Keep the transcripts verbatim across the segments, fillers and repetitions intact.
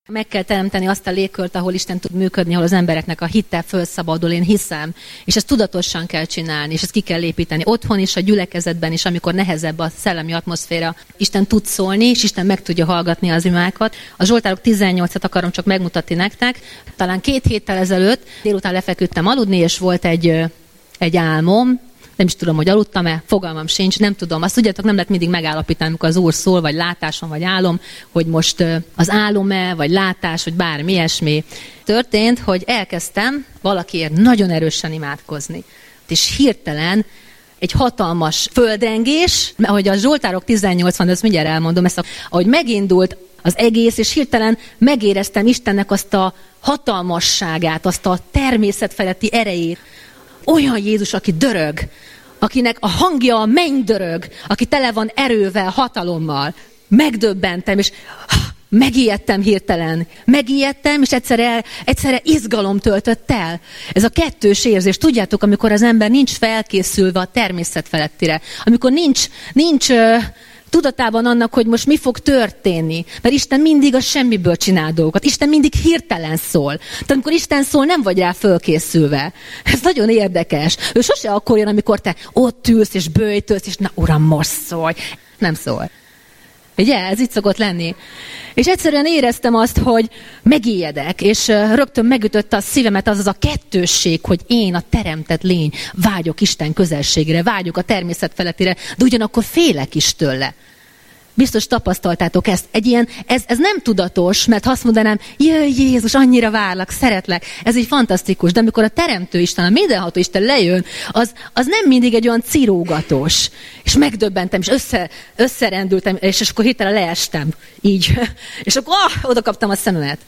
Meg kell teremteni azt a légkört, ahol Isten tud működni, ahol az embereknek a hitte fölszabadul, én hiszem. És ezt tudatosan kell csinálni, és ezt ki kell építeni. Otthon is, a gyülekezetben is, amikor nehezebb a szellemi atmoszféra. Isten tud szólni, és Isten meg tudja hallgatni az imákat. A Zsoltárok tizennyolcat akarom csak megmutatni nektek. Talán két héttel ezelőtt délután lefeküdtem aludni, és volt egy, egy álmom. Nem is tudom, hogy aludtam-e, fogalmam sincs, nem tudom. Azt tudjátok, nem lehet mindig megállapítani, amikor az Úr szól, vagy látáson, vagy álom, hogy most az álom-e, vagy látás, vagy bármi ilyesmi. Történt, hogy elkezdtem valakiért nagyon erősen imádkozni. És hirtelen egy hatalmas földrengés, ahogy a Zsoltárok tizennyolc van, ezt mindjárt elmondom, ezt, ahogy megindult az egész, és hirtelen megéreztem Istennek azt a hatalmasságát, azt a természetfeletti erejét. Olyan Jézus, aki dörög, akinek a hangja a mennydörög, aki tele van erővel, hatalommal. Megdöbbentem, és megijedtem hirtelen. Megijedtem, és egyszerre, egyszerre izgalom töltött el. Ez a kettős érzés. Tudjátok, amikor az ember nincs felkészülve a természet felettire, amikor nincs, nincs tudatában annak, hogy most mi fog történni. Mert Isten mindig a semmiből csinál dolgokat. Isten mindig hirtelen szól. Tehát amikor Isten szól, nem vagy rá fölkészülve. Ez nagyon érdekes. Ő sose akkor jön, amikor te ott ülsz és böjtölsz, és na uram, most szólj. Nem szól. Ugye? Ez így szokott lenni. És egyszerűen éreztem azt, hogy megijedek, és rögtön megütötte a szívemet az az a kettősség, hogy én, a teremtett lény, vágyok Isten közelségre, vágyok a természet felettire, de ugyanakkor félek is tőle. Biztos tapasztaltátok ezt. Egy ilyen, ez, ez nem tudatos, mert ha azt mondanám, jöjj Jézus, annyira várlak, szeretlek, ez így fantasztikus, de amikor a teremtő Isten, a mindenható Isten lejön, az, az nem mindig egy olyan cirógatós. És megdöbbentem, és össze, összerendültem, és, és akkor hirtelen leestem. Így. És akkor ah, oda kaptam a szememet.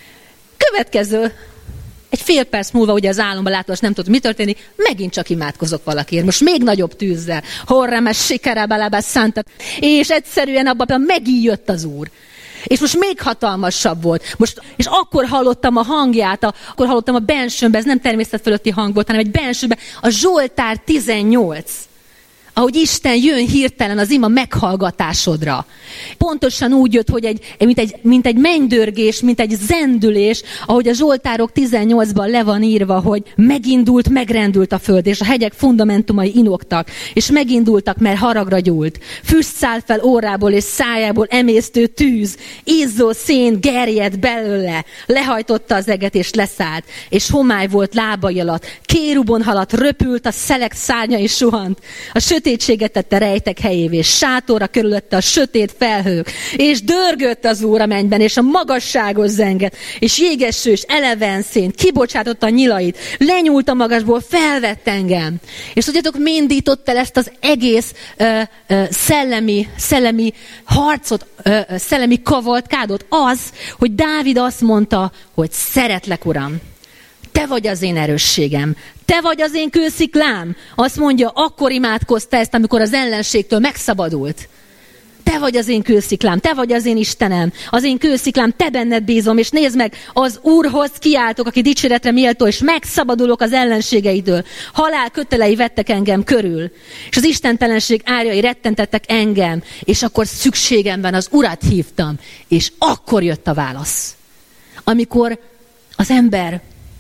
Következő, egy fél perc múlva, ugye az álomban látod, nem tudod, mi történik, megint csak imádkozok valakiért. Most még nagyobb tűzzel. Horremes, sikerábalábás, szántat. És egyszerűen abban megijött az Úr. És most még hatalmasabb volt. Most, és akkor hallottam a hangját, a, akkor hallottam a bensőmbe, ez nem természet fölötti hang volt, hanem egy bensőbe, a Zsoltár tizennyolc. Ahogy Isten jön hirtelen az ima meghallgatásodra. Pontosan úgy jött, hogy egy, mint, egy, mint egy mennydörgés, mint egy zendülés, ahogy a Zsoltárok tizennyolcban le van írva, hogy megindult, megrendült a föld, és a hegyek fundamentumai inogtak, és megindultak, mert haragra gyúlt. Füst szállt fel órából és szájából emésztő tűz, izzó szén gerjedt belőle, lehajtotta az eget és leszállt, és homály volt lábai alatt, kérubon haladt, röpült, a szelek szárnya és suhant. A sötétséget tette rejtek helyévé, és sátorra körülötte a sötét felhők, és dörgött az Úr a mennyben, és a magasságos zenget, és jégeső és eleven szén, kibocsátotta a nyilait, lenyúlt a magasból, felvett engem. És tudjátok, mi indított el ezt az egész ö, ö, szellemi, szellemi harcot, ö, szellemi kavalkádot? Az, hogy Dávid azt mondta, hogy szeretlek, Uram. Te vagy az én erősségem. Te vagy az én kősziklám. Azt mondja, akkor imádkozta ezt, amikor az ellenségtől megszabadult. Te vagy az én kősziklám, te vagy az én Istenem, az én kősziklám, te benned bízom, és nézd meg, az Úrhoz kiáltok, aki dicséretre méltó, és megszabadulok az ellenségeidől. Halál kötelei vettek engem körül, és az istentelenség árjai rettentettek engem, és akkor szükségemben az Urat hívtam, és akkor jött a válasz. Amikor az ember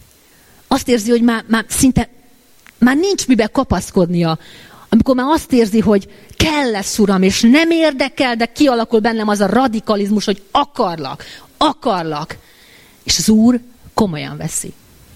azt érzi, hogy már, már szinte már nincs miben kapaszkodnia. Amikor már azt érzi, hogy kell lesz, Uram, és nem érdekel, de kialakul bennem az a radikalizmus, hogy akarlak, akarlak. És az Úr komolyan veszi.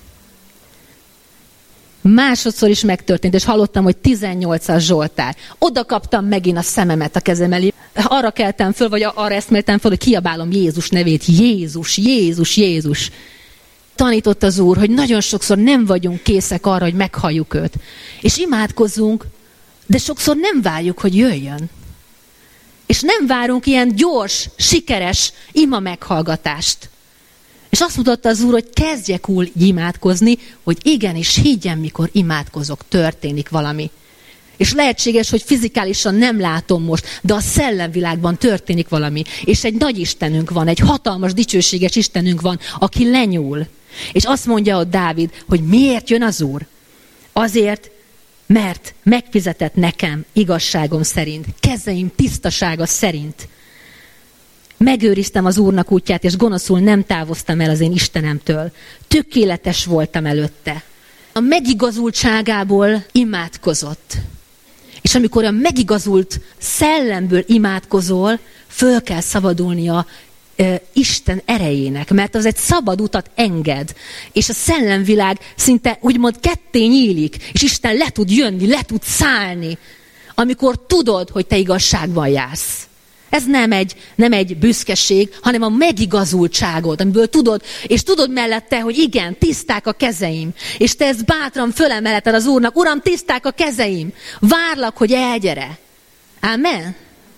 Másodszor is megtörtént, és hallottam, hogy tizennyolcas Zsoltár. Oda kaptam megint a szememet a kezem elé. Arra keltem föl, vagy arra eszméltem föl, hogy kiabálom Jézus nevét. Jézus, Jézus, Jézus. Tanított az Úr, hogy nagyon sokszor nem vagyunk készek arra, hogy meghalljuk őt. És imádkozzunk, de sokszor nem várjuk, hogy jöjjön. És nem várunk ilyen gyors, sikeres ima meghallgatást. És azt mutatta az Úr, hogy kezdjek úgy imádkozni, hogy igenis higgyem, mikor imádkozok, történik valami. És lehetséges, hogy fizikálisan nem látom most, de a szellemvilágban történik valami. És egy nagy Istenünk van, egy hatalmas, dicsőséges Istenünk van, aki lenyúl. És azt mondja ott Dávid, hogy miért jön az Úr? Azért, mert megfizetett nekem igazságom szerint, kezeim tisztasága szerint. Megőriztem az Úrnak útját, és gonoszul nem távoztam el az én Istenemtől. Tökéletes voltam előtte. A megigazultságából imádkozott. És amikor a megigazult szellemből imádkozol, föl kell szabadulnia e, Isten erejének, mert az egy szabad utat enged. És a szellemvilág szinte úgymond ketté nyílik, és Isten le tud jönni, le tud szállni, amikor tudod, hogy te igazságban jársz. Ez nem egy, nem egy büszkeség, hanem a megigazultságod, amiből tudod, és tudod mellette, hogy igen, tiszták a kezeim. És te ezt bátran fölemelheted az Úrnak. Uram, tiszták a kezeim. Várlak, hogy elgyere. Amen.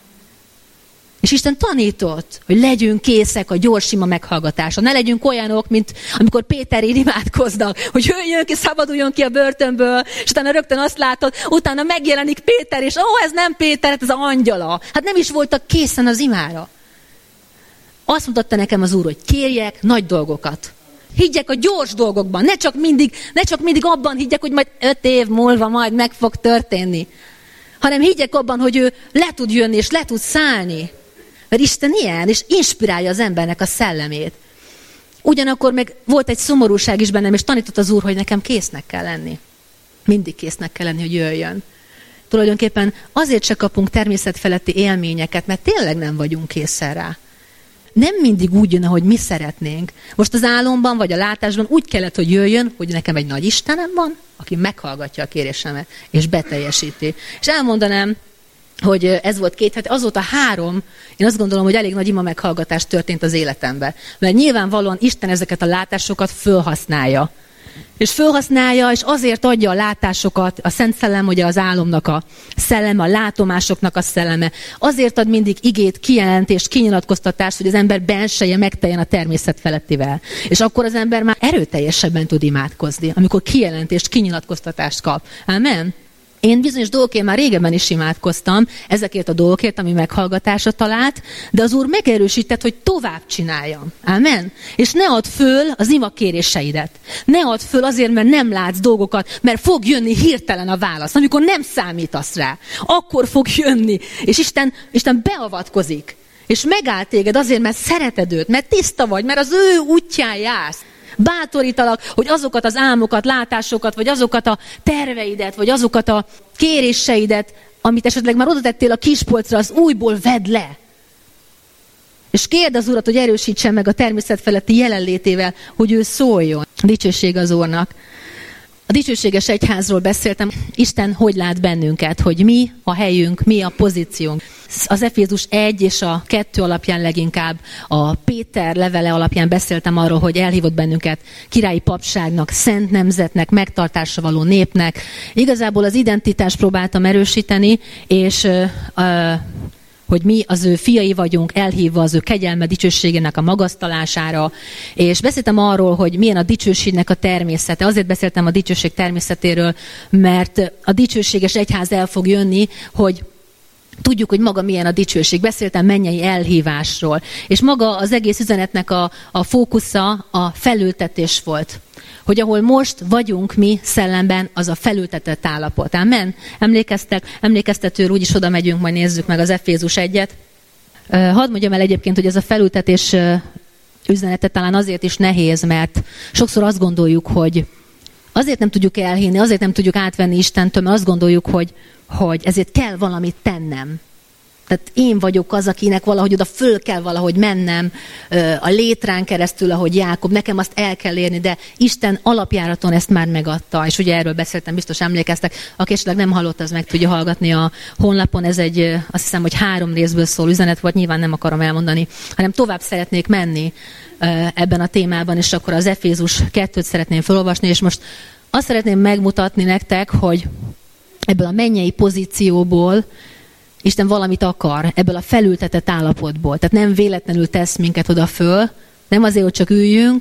És Isten tanított, hogy legyünk készek a gyors ima meghallgatásra. Ne legyünk olyanok, mint amikor Péterén imádkoznak, hogy jöjjön ki, szabaduljon ki a börtönből, és utána rögtön azt látod, utána megjelenik Péter, és ó, oh, ez nem Péter, ez az angyala. Hát nem is voltak készen az imára. Azt mutatta nekem az Úr, hogy kérjek nagy dolgokat. Higgyek a gyors dolgokban, ne csak mindig, ne csak mindig abban higgyek, hogy majd öt év múlva majd meg fog történni. Hanem higgyek abban, hogy ő le tud jönni, és le tud szállni. Mert Isten ilyen, és inspirálja az embernek a szellemét. Ugyanakkor meg volt egy szomorúság is bennem, és tanított az Úr, hogy nekem késznek kell lenni. Mindig késznek kell lenni, hogy jöjjön. Tulajdonképpen azért se kapunk természetfeletti élményeket, mert tényleg nem vagyunk készen rá. Nem mindig úgy jön, ahogy mi szeretnénk. Most az álomban, vagy a látásban úgy kellett, hogy jöjjön, hogy nekem egy nagy Istenem van, aki meghallgatja a kérésemet, és beteljesíti. És elmondanám, hogy ez volt két hét, azóta három, én azt gondolom, hogy elég nagy ima meghallgatás történt az életemben. Mert nyilvánvalóan Isten ezeket a látásokat fölhasználja. És fölhasználja, és azért adja a látásokat, a Szent Szellem, ugye az álomnak a szelleme, a látomásoknak a szelleme. Azért ad mindig igét, kijelentést, kinyilatkoztatást, hogy az ember benseje megteljen a természet felettivel. És akkor az ember már erőteljesebben tud imádkozni, amikor kijelentést, kinyilatkoztatást kap. Amen. Én bizonyos dolgokért már régebben is imádkoztam, ezekért a dolgokért, ami meghallgatásra talált, de az Úr megerősített, hogy tovább csináljam. Amen. És ne add föl az imakéréseidet. Ne add föl azért, mert nem látsz dolgokat, mert fog jönni hirtelen a válasz, amikor nem számítasz rá. Akkor fog jönni, és Isten, Isten beavatkozik. És megáll téged azért, mert szereted őt, mert tiszta vagy, mert az ő útján jársz. Bátorítalak, hogy azokat az álmokat, látásokat, vagy azokat a terveidet, vagy azokat a kéréseidet, amit esetleg már oda tettél a kispolcra, az újból vedd le. És kérd az Urat, hogy erősítsen meg a természet feletti jelenlétével, hogy ő szóljon. Dicsőség az Úrnak. A dicsőséges egyházról beszéltem. Isten hogy lát bennünket, hogy mi a helyünk, mi a pozíciónk. Az Efézus egy és a kettő alapján leginkább, a Péter levele alapján beszéltem arról, hogy elhívott bennünket királyi papságnak, szent nemzetnek, megtartásra való népnek. Igazából az identitást próbáltam erősíteni, és uh, hogy mi az ő fiai vagyunk, elhívva az ő kegyelme dicsőségének a magasztalására, és beszéltem arról, hogy milyen a dicsőségnek a természete. Azért beszéltem a dicsőség természetéről, mert a dicsőséges egyház el fog jönni, hogy tudjuk, hogy maga milyen a dicsőség. Beszéltem mennyei elhívásról. És maga az egész üzenetnek a, a fókusza a felültetés volt. Hogy ahol most vagyunk mi szellemben, az a felültetett állapot. Amen? Emlékeztek? Emlékeztetőről úgyis oda megyünk, majd nézzük meg az Efézus egyet. Hadd mondjam el egyébként, hogy ez a felültetés üzenete talán azért is nehéz, mert sokszor azt gondoljuk, hogy azért nem tudjuk elhinni, azért nem tudjuk átvenni Istentől, mert azt gondoljuk, hogy, hogy ezért kell valamit tennem. Tehát én vagyok az, akinek valahogy oda föl kell valahogy mennem a létrán keresztül, ahogy Jákob, nekem azt el kell érni, de Isten alapjáraton ezt már megadta, és ugye erről beszéltem, biztos emlékeztek, aki esetleg nem hallott, az meg tudja hallgatni a honlapon, ez egy, azt hiszem, hogy három részből szól üzenet volt, nyilván nem akarom elmondani, hanem tovább szeretnék menni ebben a témában, és akkor az Efézus kettőt szeretném felolvasni, és most azt szeretném megmutatni nektek, hogy ebből a mennyei pozícióból Isten valamit akar, ebből a felültetett állapotból. Tehát nem véletlenül tesz minket oda föl, nem azért, hogy csak üljünk,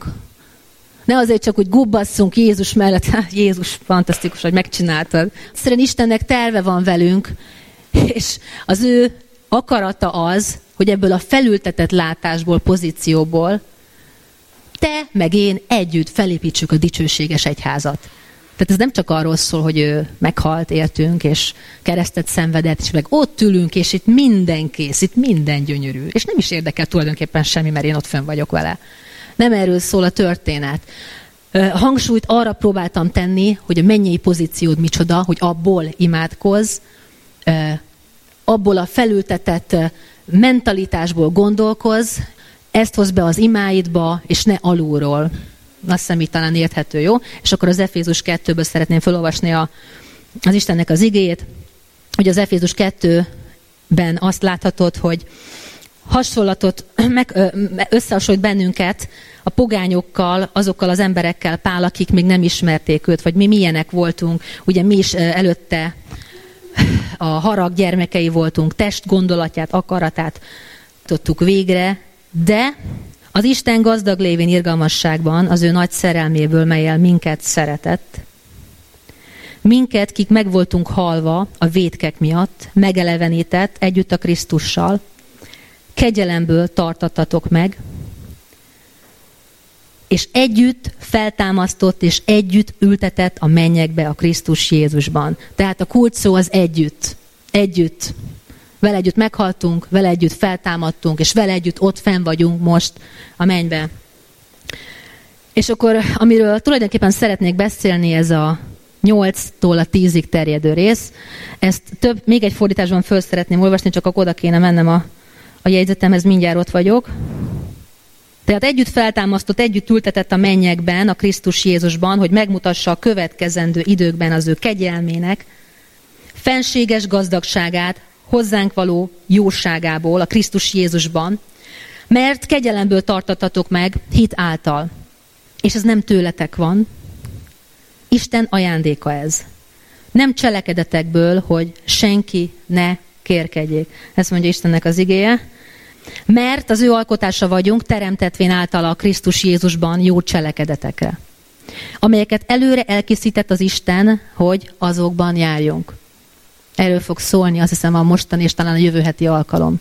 ne azért csak, hogy gubbasszunk Jézus mellett. Jézus, fantasztikus, hogy megcsináltad. Szerint Istennek terve van velünk, és az ő akarata az, hogy ebből a felültetett látásból, pozícióból te meg én együtt felépítsük a dicsőséges egyházat. Tehát ez nem csak arról szól, hogy ő meghalt, értünk, és keresztet szenvedett, és meg ott ülünk, és itt minden kész, itt minden gyönyörű. És nem is érdekel tulajdonképpen semmi, mert én ott fönn vagyok vele. Nem erről szól a történet. Hangsúlyt arra próbáltam tenni, hogy a mennyei pozíciód micsoda, hogy abból imádkozz, abból a felültetett mentalitásból gondolkozz, ezt hozz be az imáidba, és ne alulról. Azt hiszem, így talán érthető, jó? És akkor az Efézus kettőből szeretném felolvasni a, az Istennek az igéjét, hogy az Efézus kettőben azt láthatod, hogy hasonlatot, meg, összehasonlít bennünket a pogányokkal, azokkal az emberekkel, Pál, akik még nem ismerték őt, vagy mi milyenek voltunk. Ugye mi is előtte a harag gyermekei voltunk, test gondolatját, akaratát tudtuk végre, de az Isten gazdag lévén irgalmasságban, az ő nagy szerelméből, mellyel minket szeretett, minket, kik meg voltunk halva a vétkek miatt, megelevenített együtt a Krisztussal, kegyelemből tartattatok meg, és együtt feltámasztott, és együtt ültetett a mennyekbe a Krisztus Jézusban. Tehát a kulcs szó az együtt. Együtt. Vele együtt meghaltunk, vele együtt feltámadtunk, és vele együtt ott fenn vagyunk most a mennybe. És akkor, amiről tulajdonképpen szeretnék beszélni, ez a nyolctól a tízig terjedő rész. Ezt több, még egy fordításban föl szeretném olvasni, csak akkor oda kéne mennem a, a jegyzetemhez, mindjárt ott vagyok. Tehát együtt feltámasztott, együtt ültetett a mennyekben, a Krisztus Jézusban, hogy megmutassa a következendő időkben az ő kegyelmének, fenséges gazdagságát, hozzánk való jóságából, a Krisztus Jézusban, mert kegyelemből tartattatok meg hit által. És ez nem tőletek van, Isten ajándéka ez. Nem cselekedetekből, hogy senki ne kérkedjék. Ezt mondja Istennek az igéje. Mert az ő alkotása vagyunk, teremtetvén általa a Krisztus Jézusban jó cselekedetekre, amelyeket előre elkészített az Isten, hogy azokban járjunk. Erről fog szólni, azt hiszem, a mostani és talán a jövő heti alkalom.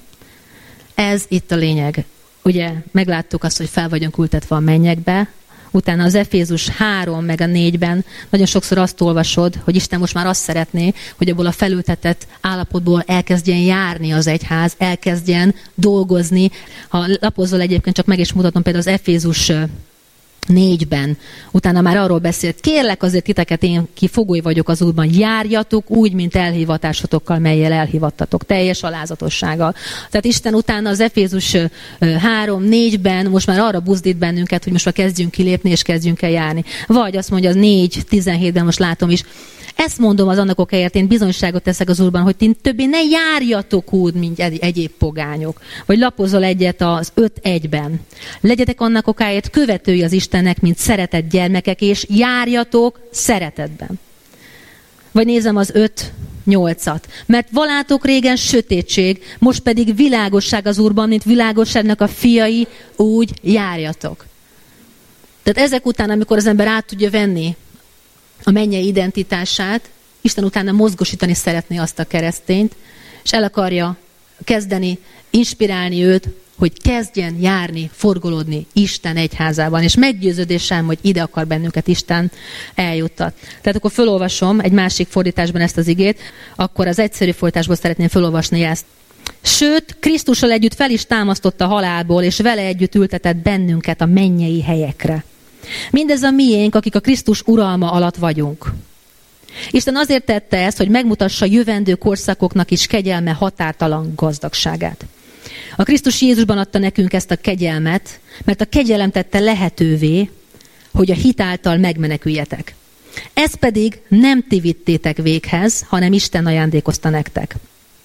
Ez itt a lényeg. Ugye megláttuk azt, hogy fel vagyunk ültetve a mennyekbe, utána az Efézus három meg a négyben nagyon sokszor azt olvasod, hogy Isten most már azt szeretné, hogy abból a felültetett állapotból elkezdjen járni az egyház, elkezdjen dolgozni. Ha lapozol egyébként, csak meg is mutatom például az Efézus négyben, utána már arról beszélt, kérlek azért titeket, én ki fogoly vagyok az Úrban, járjatok úgy, mint elhivatásotokkal, mellyel elhivattatok, teljes alázatossággal. Tehát Isten utána az Efézus három négyben most már arra buzdít bennünket, hogy most már kezdjünk kilépni, és kezdjünk el járni. Vagy azt mondja az négy tizenhétben, most látom is, ezt mondom az annak okáért, én bizonyságot teszek az Úrban, hogy ti többé ne járjatok úgy, mint egy, egyéb pogányok. Vagy lapozol egyet az öt egyben. Legyetek annak okáért követői az Istennek, mint szeretett gyermekek, és járjatok szeretetben. Vagy nézem az öt nyolcat. Mert valátok régen sötétség, most pedig világosság az Úrban, mint világosságnak a fiai, úgy járjatok. Tehát ezek után, amikor az ember át tudja venni a mennyei identitását, Isten utána mozgosítani szeretné azt a keresztényt, és el akarja kezdeni, inspirálni őt, hogy kezdjen járni, forgolódni Isten egyházában, és meggyőződésem, hogy ide akar bennünket Isten eljuttat. Tehát akkor felolvasom egy másik fordításban ezt az igét, akkor az egyszerű fordításból szeretném felolvasni ezt. Sőt, Krisztussal együtt fel is támasztotta a halálból, és vele együtt ültetett bennünket a mennyei helyekre. Mindez a miénk, akik a Krisztus uralma alatt vagyunk. Isten azért tette ezt, hogy megmutassa jövendő korszakoknak is kegyelme határtalan gazdagságát. A Krisztus Jézusban adta nekünk ezt a kegyelmet, mert a kegyelem tette lehetővé, hogy a hit által megmeneküljetek. Ezt pedig nem ti vittétek véghez, hanem Isten ajándékozta nektek.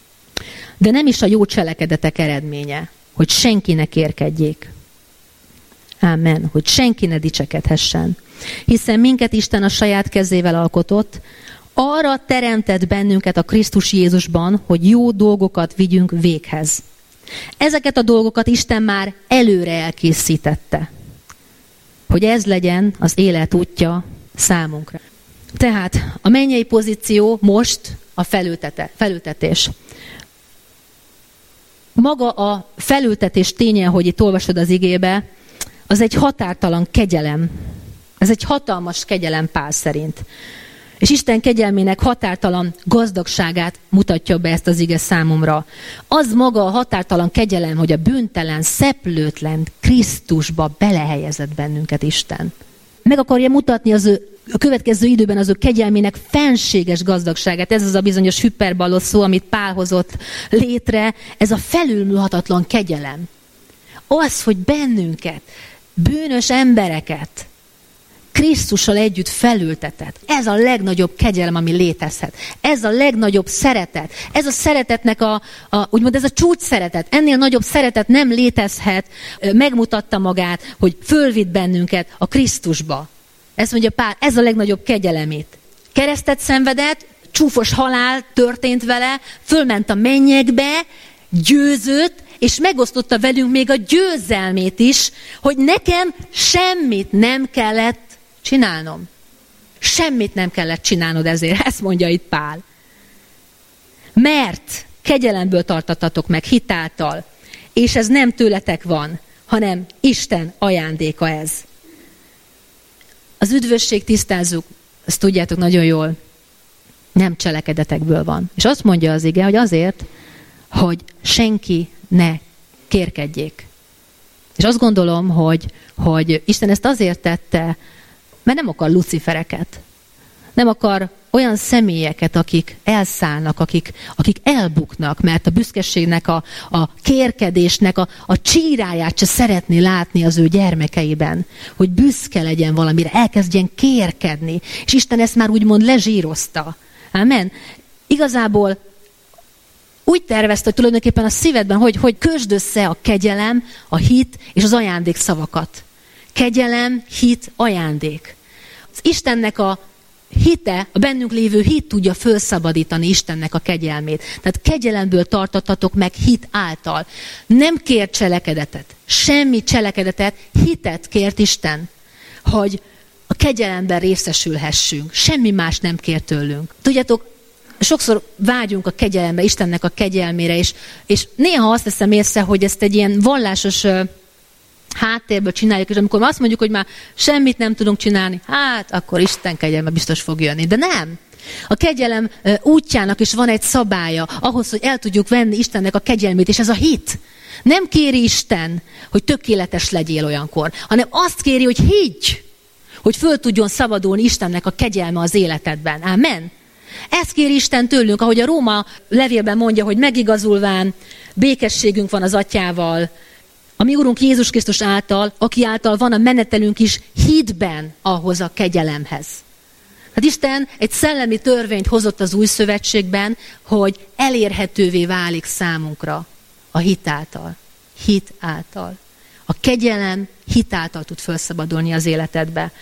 De nem is a jó cselekedetek eredménye, hogy senki ne kérkedjék. Ámen, hogy senki ne dicsekedhessen. Hiszen minket Isten a saját kezével alkotott, arra teremtett bennünket a Krisztus Jézusban, hogy jó dolgokat vigyünk véghez. Ezeket a dolgokat Isten már előre elkészítette, hogy ez legyen az élet útja számunkra. Tehát a mennyei pozíció most a felültete, felültetés. Maga a felültetés ténye, hogy itt olvasod az igébe, az egy határtalan kegyelem. Ez egy hatalmas kegyelem Pál szerint. És Isten kegyelmének határtalan gazdagságát mutatja be ezt az ige számomra. Az maga a határtalan kegyelem, hogy a bűntelen, szeplőtlen Krisztusba belehelyezett bennünket Isten. Meg akarja mutatni az ő, a következő időben az ő kegyelmének fenséges gazdagságát. Ez az a bizonyos hyperbalos szó, amit Pál hozott létre. Ez a felülmúlhatatlan kegyelem. Az, hogy bennünket, bűnös embereket Krisztussal együtt felültetett. Ez a legnagyobb kegyelem, ami létezhet. Ez a legnagyobb szeretet. Ez a szeretetnek a, a úgymond ez a csúcs szeretet. Ennél nagyobb szeretet nem létezhet. Megmutatta magát, hogy fölvitt bennünket a Krisztusba. Ezt mondja Pál, ez a legnagyobb kegyelemét. Keresztet szenvedett, csúfos halál történt vele, fölment a mennyekbe, győzött, és megosztotta velünk még a győzelmét is, hogy nekem semmit nem kellett csinálnom. Semmit nem kellett csinálnod ezért, ezt mondja itt Pál. Mert kegyelemből tartattatok meg hitáltal, és ez nem tőletek van, hanem Isten ajándéka ez. Az üdvösség, tisztázzuk, ezt tudjátok nagyon jól, nem cselekedetekből van. És azt mondja az ige, hogy azért, hogy senki ne kérkedjék. És azt gondolom, hogy, hogy Isten ezt azért tette, mert nem akar lucifereket. Nem akar olyan személyeket, akik elszállnak, akik, akik elbuknak, mert a büszkeségnek, a, a kérkedésnek, a, a csíráját se szeretné látni az ő gyermekeiben. Hogy büszke legyen valamire, elkezdjen kérkedni. És Isten ezt már úgymond lezsírozta. Amen. Igazából úgy tervezte, hogy tulajdonképpen a szívedben, hogy, hogy kösd össze a kegyelem, a hit és az ajándék szavakat. Kegyelem, hit, ajándék. Az Istennek a hite, a bennünk lévő hit tudja felszabadítani Istennek a kegyelmét. Tehát kegyelemből tartottatok meg hit által. Nem kér cselekedetet, semmi cselekedetet, hitet kért Isten, hogy a kegyelemben részesülhessünk. Semmi más nem kér tőlünk. Tudjátok, sokszor vágyunk a kegyelemre, Istennek a kegyelmére, és, és néha azt teszem észre, hogy ezt egy ilyen vallásos uh, háttérből csináljuk, és amikor azt mondjuk, hogy már semmit nem tudunk csinálni, hát akkor Isten kegyelme biztos fog jönni. De nem! A kegyelem uh, útjának is van egy szabálya, ahhoz, hogy el tudjuk venni Istennek a kegyelmét, és ez a hit. Nem kéri Isten, hogy tökéletes legyél olyankor, hanem azt kéri, hogy higgy, hogy föl tudjon szabadulni Istennek a kegyelme az életedben. Amen. Ezt kéri Isten tőlünk, ahogy a Róma levélben mondja, hogy megigazulván békességünk van az Atyával, a mi Urunk Jézus Krisztus által, aki által van a menetelünk is hitben ahhoz a kegyelemhez. Hát Isten egy szellemi törvényt hozott az új szövetségben, hogy elérhetővé válik számunkra a hit által. Hit által. A kegyelem hit által tud felszabadulni az életedbe.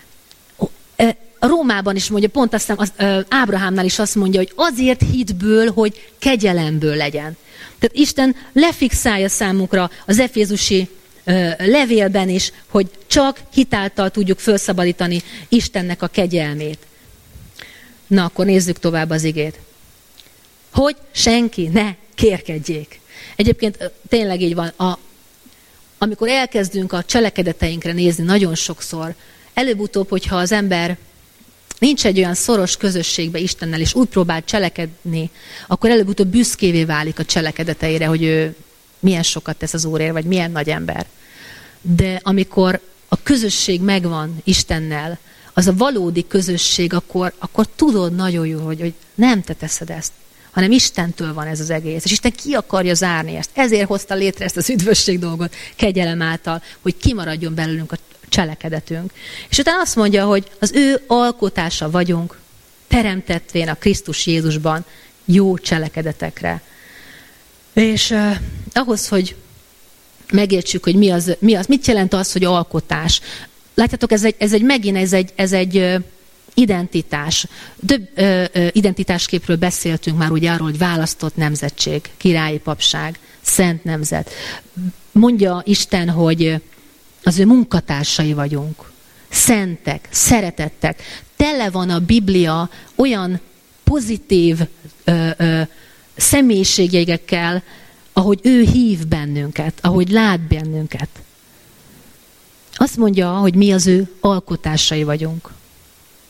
A Rómában is mondja, pont azt hiszem, az, Ábrahámnál is azt mondja, hogy azért hitből, hogy kegyelemből legyen. Tehát Isten lefixálja számunkra az efézusi ö, levélben is, hogy csak hitáltal tudjuk felszabadítani Istennek a kegyelmét. Na, akkor nézzük tovább az igét. Hogy senki ne kérkedjék. Egyébként tényleg így van. A, amikor elkezdünk a cselekedeteinkre nézni nagyon sokszor, előbb-utóbb, hogyha az ember nincs egy olyan szoros közösségbe Istennel, és úgy próbál cselekedni, akkor előbb-utóbb büszkévé válik a cselekedeteire, hogy ő milyen sokat tesz az Úrért, vagy milyen nagy ember. De amikor a közösség megvan Istennel, az a valódi közösség, akkor, akkor tudod nagyon jól, hogy, hogy nem te teszed ezt, hanem Istentől van ez az egész. És Isten ki akarja zárni ezt. Ezért hozta létre ezt az üdvösség dolgot kegyelem által, hogy kimaradjon belőlünk a cselekedetünk. És utána azt mondja, hogy az ő alkotása vagyunk, teremtettvén a Krisztus Jézusban jó cselekedetekre. És uh, ahhoz, hogy megértsük, hogy mi az, mi az, mit jelent az, hogy alkotás. Látjátok, ez egy, ez egy megint ez egy, ez egy uh, identitás. Több uh, uh, identitásképről beszéltünk már ugye arról, hogy választott nemzetség, királyi papság, szent nemzet. Mondja Isten, hogy az ő munkatársai vagyunk. Szentek, szeretettek. Tele van a Biblia olyan pozitív ö, ö, személyiségjegyekkel, ahogy ő hív bennünket, ahogy lát bennünket. Azt mondja, hogy mi az ő alkotásai vagyunk.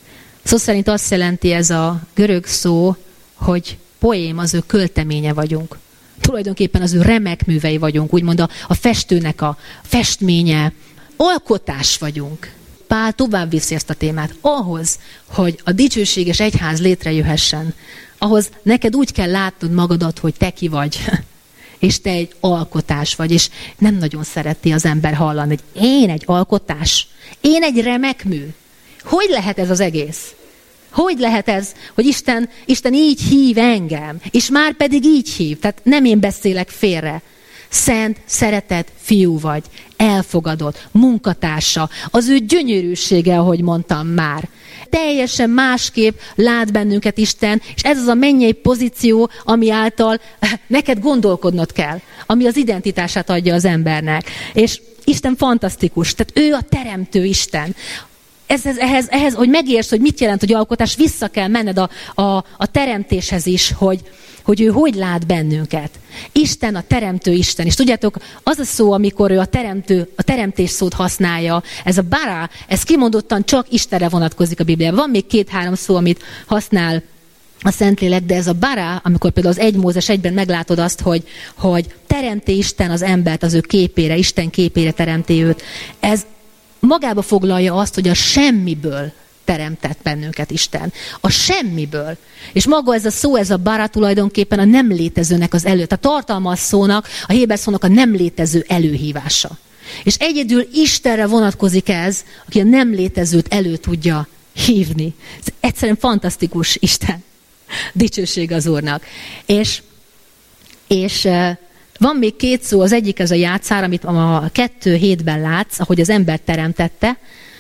Szó szerint azt jelenti ez a görög szó, hogy poém, az ő költeménye vagyunk. Tulajdonképpen az ő remek művei vagyunk, úgymond a, a festőnek a festménye. Alkotás vagyunk. Pál tovább viszi ezt a témát. Ahhoz, hogy a dicsőséges egyház létrejöhessen, ahhoz neked úgy kell látnod magadat, hogy te ki vagy, és te egy alkotás vagy, és nem nagyon szereti az ember hallani, hogy én egy alkotás, én egy remek mű. Hogy lehet ez az egész? Hogy lehet ez, hogy Isten, Isten így hív engem, és már pedig így hív, tehát nem én beszélek félre. Szent, szeretett fiú vagy, elfogadott, munkatársa, az ő gyönyörűsége, ahogy mondtam már. Teljesen másképp lát bennünket Isten, és ez az a mennyei pozíció, ami által neked gondolkodnod kell, ami az identitását adja az embernek. És Isten fantasztikus, tehát ő a teremtő Isten. Ez, ez, ehhez, ehhez, hogy megértsd, hogy mit jelent, hogy alkotás, vissza kell menned a, a, a teremtéshez is, hogy, hogy ő hogy lát bennünket. Isten a teremtő Isten. És tudjátok, az a szó, amikor ő a, teremtő, a teremtés szót használja, ez a bara, ez kimondottan csak Istenre vonatkozik a Bibliában. Van még két-három szó, amit használ a Szentlélek, de ez a bara, amikor például az egy Mózes egyben meglátod azt, hogy, hogy teremti Isten az embert az ő képére, Isten képére teremti őt. Ez magába foglalja azt, hogy a semmiből teremtett bennünket Isten. A semmiből. És maga ez a szó, ez a bara tulajdonképpen a nem létezőnek az elő. A tartalma szónak, a héber szónak a nem létező előhívása. És egyedül Istenre vonatkozik ez, aki a nem létezőt elő tudja hívni. Ez egyszerűen fantasztikus Isten. Dicsőség az Úrnak. És, és van még két szó, az egyik ez a játszár, amit a kettő hétben látsz, ahogy az ember teremtette.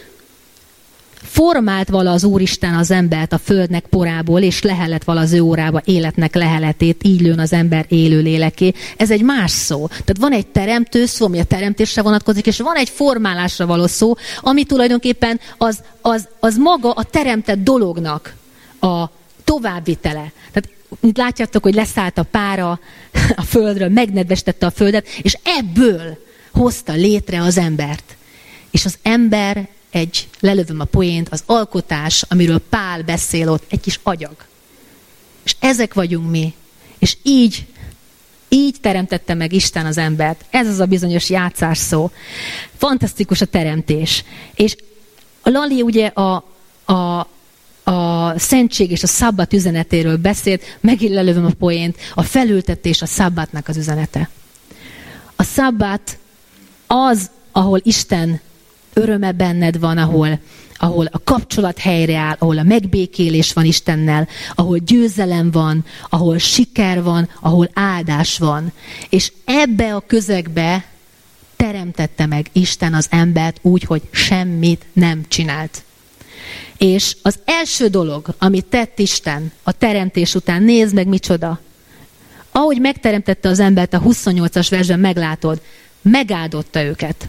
Formált vala az Úristen az embert a földnek porából, és lehelett vala az ő órába életnek leheletét, így lőn az ember élő léleké. Ez egy más szó. Tehát van egy teremtő szó, ami a teremtésre vonatkozik, és van egy formálásra való szó, ami tulajdonképpen az, az, az maga a teremtett dolognak a továbbvitele. Tehát mint látjátok, hogy leszállt a pára a földről, megnedvestette a földet, és ebből hozta létre az embert. És az ember egy, lelövöm a poént, az alkotás, amiről Pál beszél ott, egy kis agyag. És ezek vagyunk mi. És így, így teremtette meg Isten az embert. Ez az a bizonyos játszás szó. Fantasztikus a teremtés. És a Lali ugye a, a a szentség és a szabbat üzenetéről beszélt, megint lelövöm a poént, a felültetés a szabbatnak az üzenete. A szabbat az, ahol Isten öröme benned van, ahol, ahol a kapcsolat helyreáll, ahol a megbékélés van Istennel, ahol győzelem van, ahol siker van, ahol áldás van. És ebbe a közegbe teremtette meg Isten az embert úgy, hogy semmit nem csinált. És az első dolog, amit tett Isten a teremtés után, nézd meg micsoda. Ahogy megteremtette az embert, a huszonnyolcas versben meglátod, megáldotta őket.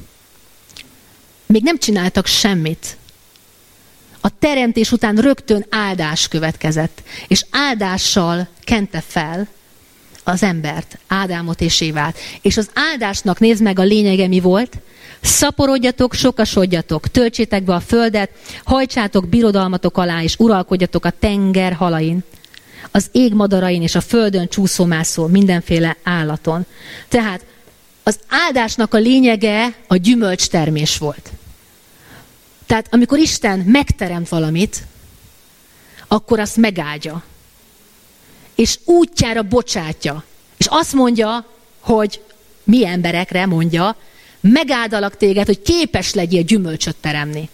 Még nem csináltak semmit. A teremtés után rögtön áldás következett. És áldással kente fel az embert, Ádámot és Évát. És az áldásnak nézd meg a lényege mi volt. Szaporodjatok, sokasodjatok, töltsétek be a földet, hajtsátok birodalmatok alá, és uralkodjatok a tenger halain, az ég madarain és a földön csúszómászó mindenféle állaton. Tehát az áldásnak a lényege a gyümölcstermés volt. Tehát amikor Isten megteremt valamit, akkor azt megáldja. És útjára bocsátja. És azt mondja, hogy mi emberekre mondja, megáldalak téged, hogy képes legyél gyümölcsöt teremni.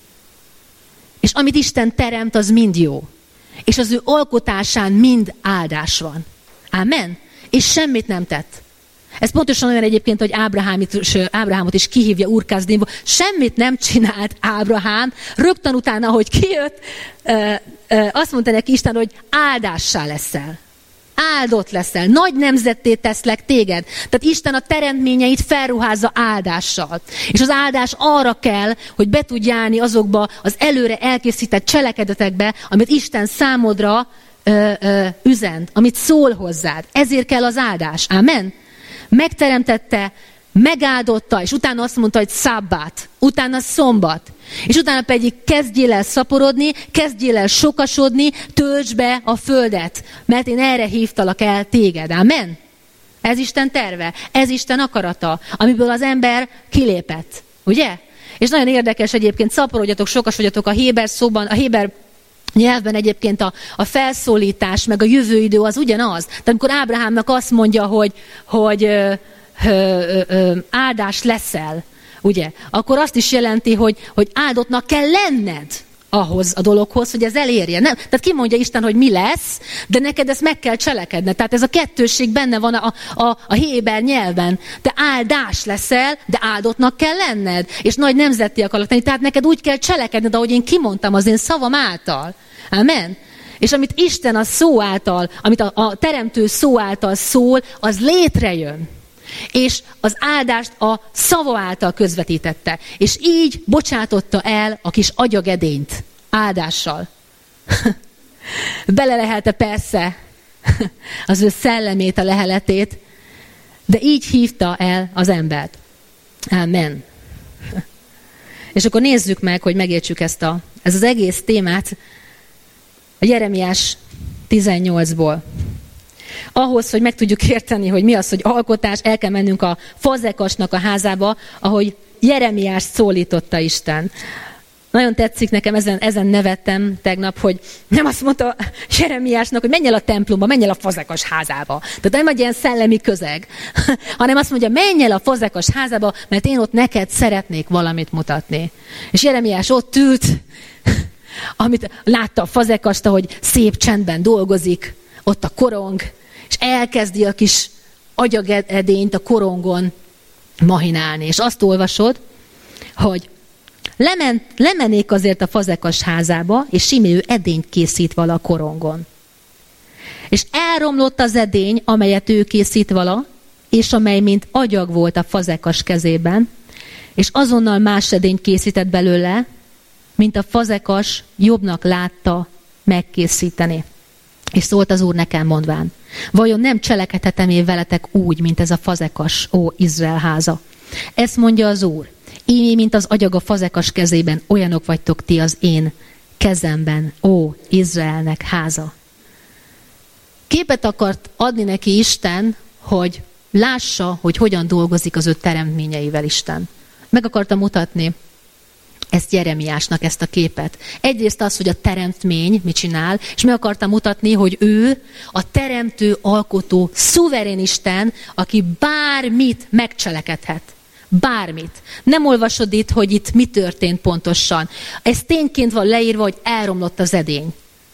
És amit Isten teremt, az mind jó. És az ő alkotásán mind áldás van. Amen? És semmit nem tett. Ez pontosan olyan egyébként, hogy Ábrahámot is kihívja Úr-Kasdimból. Semmit nem csinált Ábrahám. Rögtön utána, hogy kijött, azt mondta neki Isten, hogy áldássá leszel. Áldott leszel, nagy nemzetté teszlek téged. Tehát Isten a teremtményeit felruházza áldással. És az áldás arra kell, hogy be tudj járni azokba az előre elkészített cselekedetekbe, amit Isten számodra ö, ö, üzent, amit szól hozzád. Ezért kell az áldás. Amen? Megteremtette, megáldotta, és utána azt mondta, hogy szabbát, utána szombat, és utána pedig kezdjél el szaporodni, kezdjél el sokasodni, töltsd be a földet, mert én erre hívtalak el téged. Amen? Ez Isten terve, ez Isten akarata, amiből az ember kilépett. Ugye? És nagyon érdekes egyébként, szaporodjatok, sokasodjatok a héber szóban, a héber nyelvben egyébként a, a felszólítás, meg a jövő idő az ugyanaz. Tehát amikor Ábrahámnak azt mondja, hogy, hogy ö, ö, ö, ö, áldás leszel, ugye, akkor azt is jelenti, hogy, hogy áldottnak kell lenned ahhoz a dologhoz, hogy ez elérje. Nem? Tehát kimondja Isten, hogy mi lesz, de neked ezt meg kell cselekedned. Tehát ez a kettősség benne van a, a, a héber nyelven. Te áldás leszel, de áldottnak kell lenned. És nagy nemzetté akarok tenni. Tehát neked úgy kell cselekedned, ahogy én kimondtam az én szavam által. Amen. És amit Isten a szó által, amit a, a teremtő szó által szól, az létrejön. És az áldást a szava által közvetítette. És így bocsátotta el a kis agyagedényt áldással. Belelehelte persze az ő szellemét, a leheletét, de így hívta el az embert. Amen. És akkor nézzük meg, hogy megértsük ezt a, ez az egész témát a Jeremiás tizennyolcból. Ahhoz, hogy meg tudjuk érteni, hogy mi az, hogy alkotás, el kell mennünk a Fazekasnak a házába, ahogy Jeremiás szólította Isten. Nagyon tetszik nekem, ezen, ezen nevettem tegnap, hogy nem azt mondta Jeremiásnak, hogy menj el a templomba, menj el a Fazekas házába. Tehát nem egy ilyen szellemi közeg, hanem azt mondja, menj el a Fazekas házába, mert én ott neked szeretnék valamit mutatni. És Jeremiás ott ült, amit látta a Fazekast, hogy szép csendben dolgozik, ott a korong, és elkezdi a kis agyagedényt a korongon mahinálni. És azt olvasod, hogy lement, lemennék azért a Fazekas házába, és Simeő edényt készít vala a korongon. És elromlott az edény, amelyet ő készít vala, és amely mint agyag volt a Fazekas kezében, és azonnal más edényt készített belőle, mint a Fazekas jobbnak látta megkészíteni. És szólt az Úr nekem mondván, vajon nem cselekedhetem én veletek úgy, mint ez a Fazekas, ó Izrael háza? Ezt mondja az Úr, ímé, mint az agyag a Fazekas kezében, olyanok vagytok ti az én kezemben, ó Izraelnek háza. Képet akart adni neki Isten, hogy lássa, hogy hogyan dolgozik az ő teremtményeivel Isten. Meg akarta mutatni ezt Jeremiásnak, ezt a képet. Egyrészt az, hogy a teremtmény mit csinál, és meg akarta mutatni, hogy ő a teremtő, alkotó, szuverén Isten, aki bármit megcselekedhet. Bármit. Nem olvasod itt, hogy itt mi történt pontosan. Ez tényként van leírva, hogy elromlott az edény.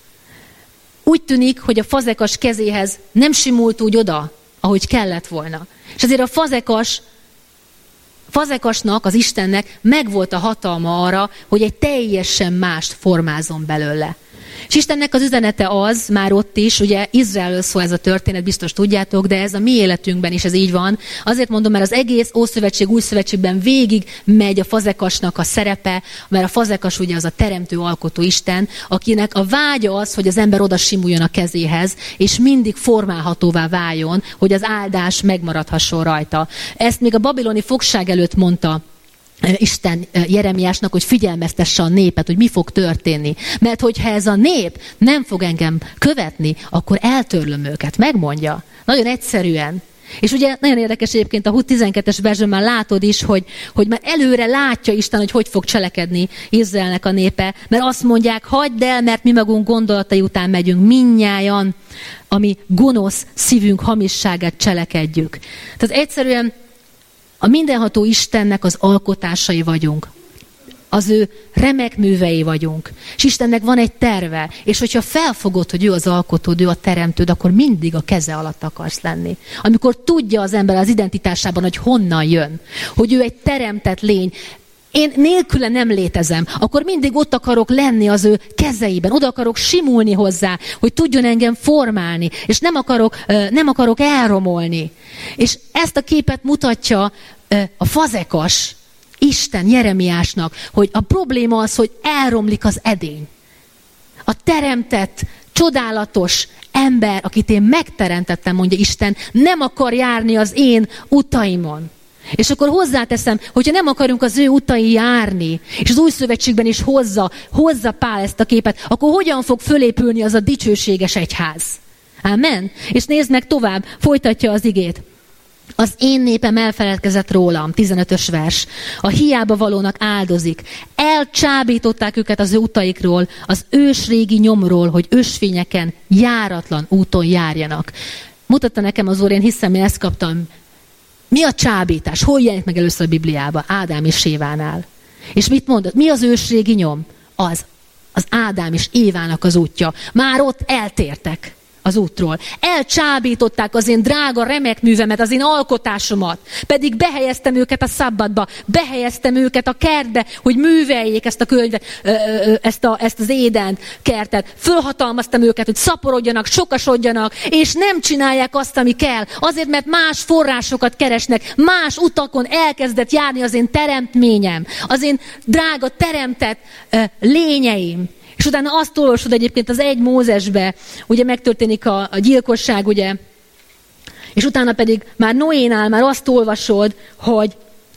Úgy tűnik, hogy a Fazekas kezéhez nem simult úgy oda, ahogy kellett volna. És azért a Fazekas Fazekasnak, az Istennek megvolt a hatalma arra, hogy egy teljesen mást formázon belőle. És Istennek az üzenete az, már ott is, ugye Izraelről szól ez a történet, biztos tudjátok, de ez a mi életünkben is ez így van. Azért mondom, mert az egész Ószövetség, Új Szövetségben végig megy a Fazekasnak a szerepe, mert a Fazekas ugye az a teremtő, alkotó Isten, akinek a vágya az, hogy az ember oda simuljon a kezéhez, és mindig formálhatóvá váljon, hogy az áldás megmaradhasson rajta. Ezt még a babiloni fogság előtt mondta Isten Jeremiásnak, hogy figyelmeztesse a népet, hogy mi fog történni. Mert hogyha ez a nép nem fog engem követni, akkor eltörlöm őket. Megmondja. Nagyon egyszerűen. És ugye nagyon érdekes egyébként a tizenkettes versben már látod is, hogy, hogy már előre látja Isten, hogy hogy fog cselekedni Izraelnek a népe. Mert azt mondják, hagyd el, mert mi magunk gondolatai után megyünk mindnyájan, ami gonosz szívünk hamisságát cselekedjük. Tehát egyszerűen a mindenható Istennek az alkotásai vagyunk. Az ő remek művei vagyunk. És Istennek van egy terve. És hogyha felfogod, hogy ő az alkotód, ő a teremtőd, akkor mindig a keze alatt akarsz lenni. Amikor tudja az ember az identitásában, hogy honnan jön. Hogy ő egy teremtett lény. Én nélküle nem létezem. Akkor mindig ott akarok lenni az ő kezeiben. Oda akarok simulni hozzá, hogy tudjon engem formálni. És nem akarok, nem akarok elromolni. És ezt a képet mutatja a Fazekas Isten Jeremiásnak, hogy a probléma az, hogy elromlik az edény. A teremtett, csodálatos ember, akit én megteremtettem, mondja Isten, nem akar járni az én utaimon. És akkor hozzáteszem, hogyha nem akarunk az ő utai járni, és az új szövetségben is hozza, hozza Pál ezt a képet, akkor hogyan fog fölépülni az a dicsőséges egyház? Amen? És nézd meg tovább, folytatja az igét. Az én népem elfeledkezett rólam, tizenötös vers. A hiába valónak áldozik. Elcsábították őket az ő utaikról, az ősrégi nyomról, hogy ösvényeken, járatlan úton járjanak. Mutatta nekem az Úr, én hiszem, én ezt kaptam. Mi a csábítás? Hol jelenik meg először a Bibliában? Ádám és Évánál. És mit mondott? Mi az ősrégi nyom? Az, az Ádám és Évának az útja. Már ott eltértek az útról. Elcsábították az én drága remek művemet, az én alkotásomat. Pedig behelyeztem őket a szabbatba, behelyeztem őket a kertbe, hogy műveljék ezt a könyvet, ezt, a, ezt az Édent kertet. Fölhatalmaztam őket, hogy szaporodjanak, sokasodjanak, és nem csinálják azt, ami kell. Azért, mert más forrásokat keresnek, más utakon elkezdett járni az én teremtményem, az én drága teremtett lényeim. És utána azt olvasod egyébként az egy Mózesbe, ugye megtörténik a, a gyilkosság, ugye, és utána pedig már Noénál már azt olvasod, hogy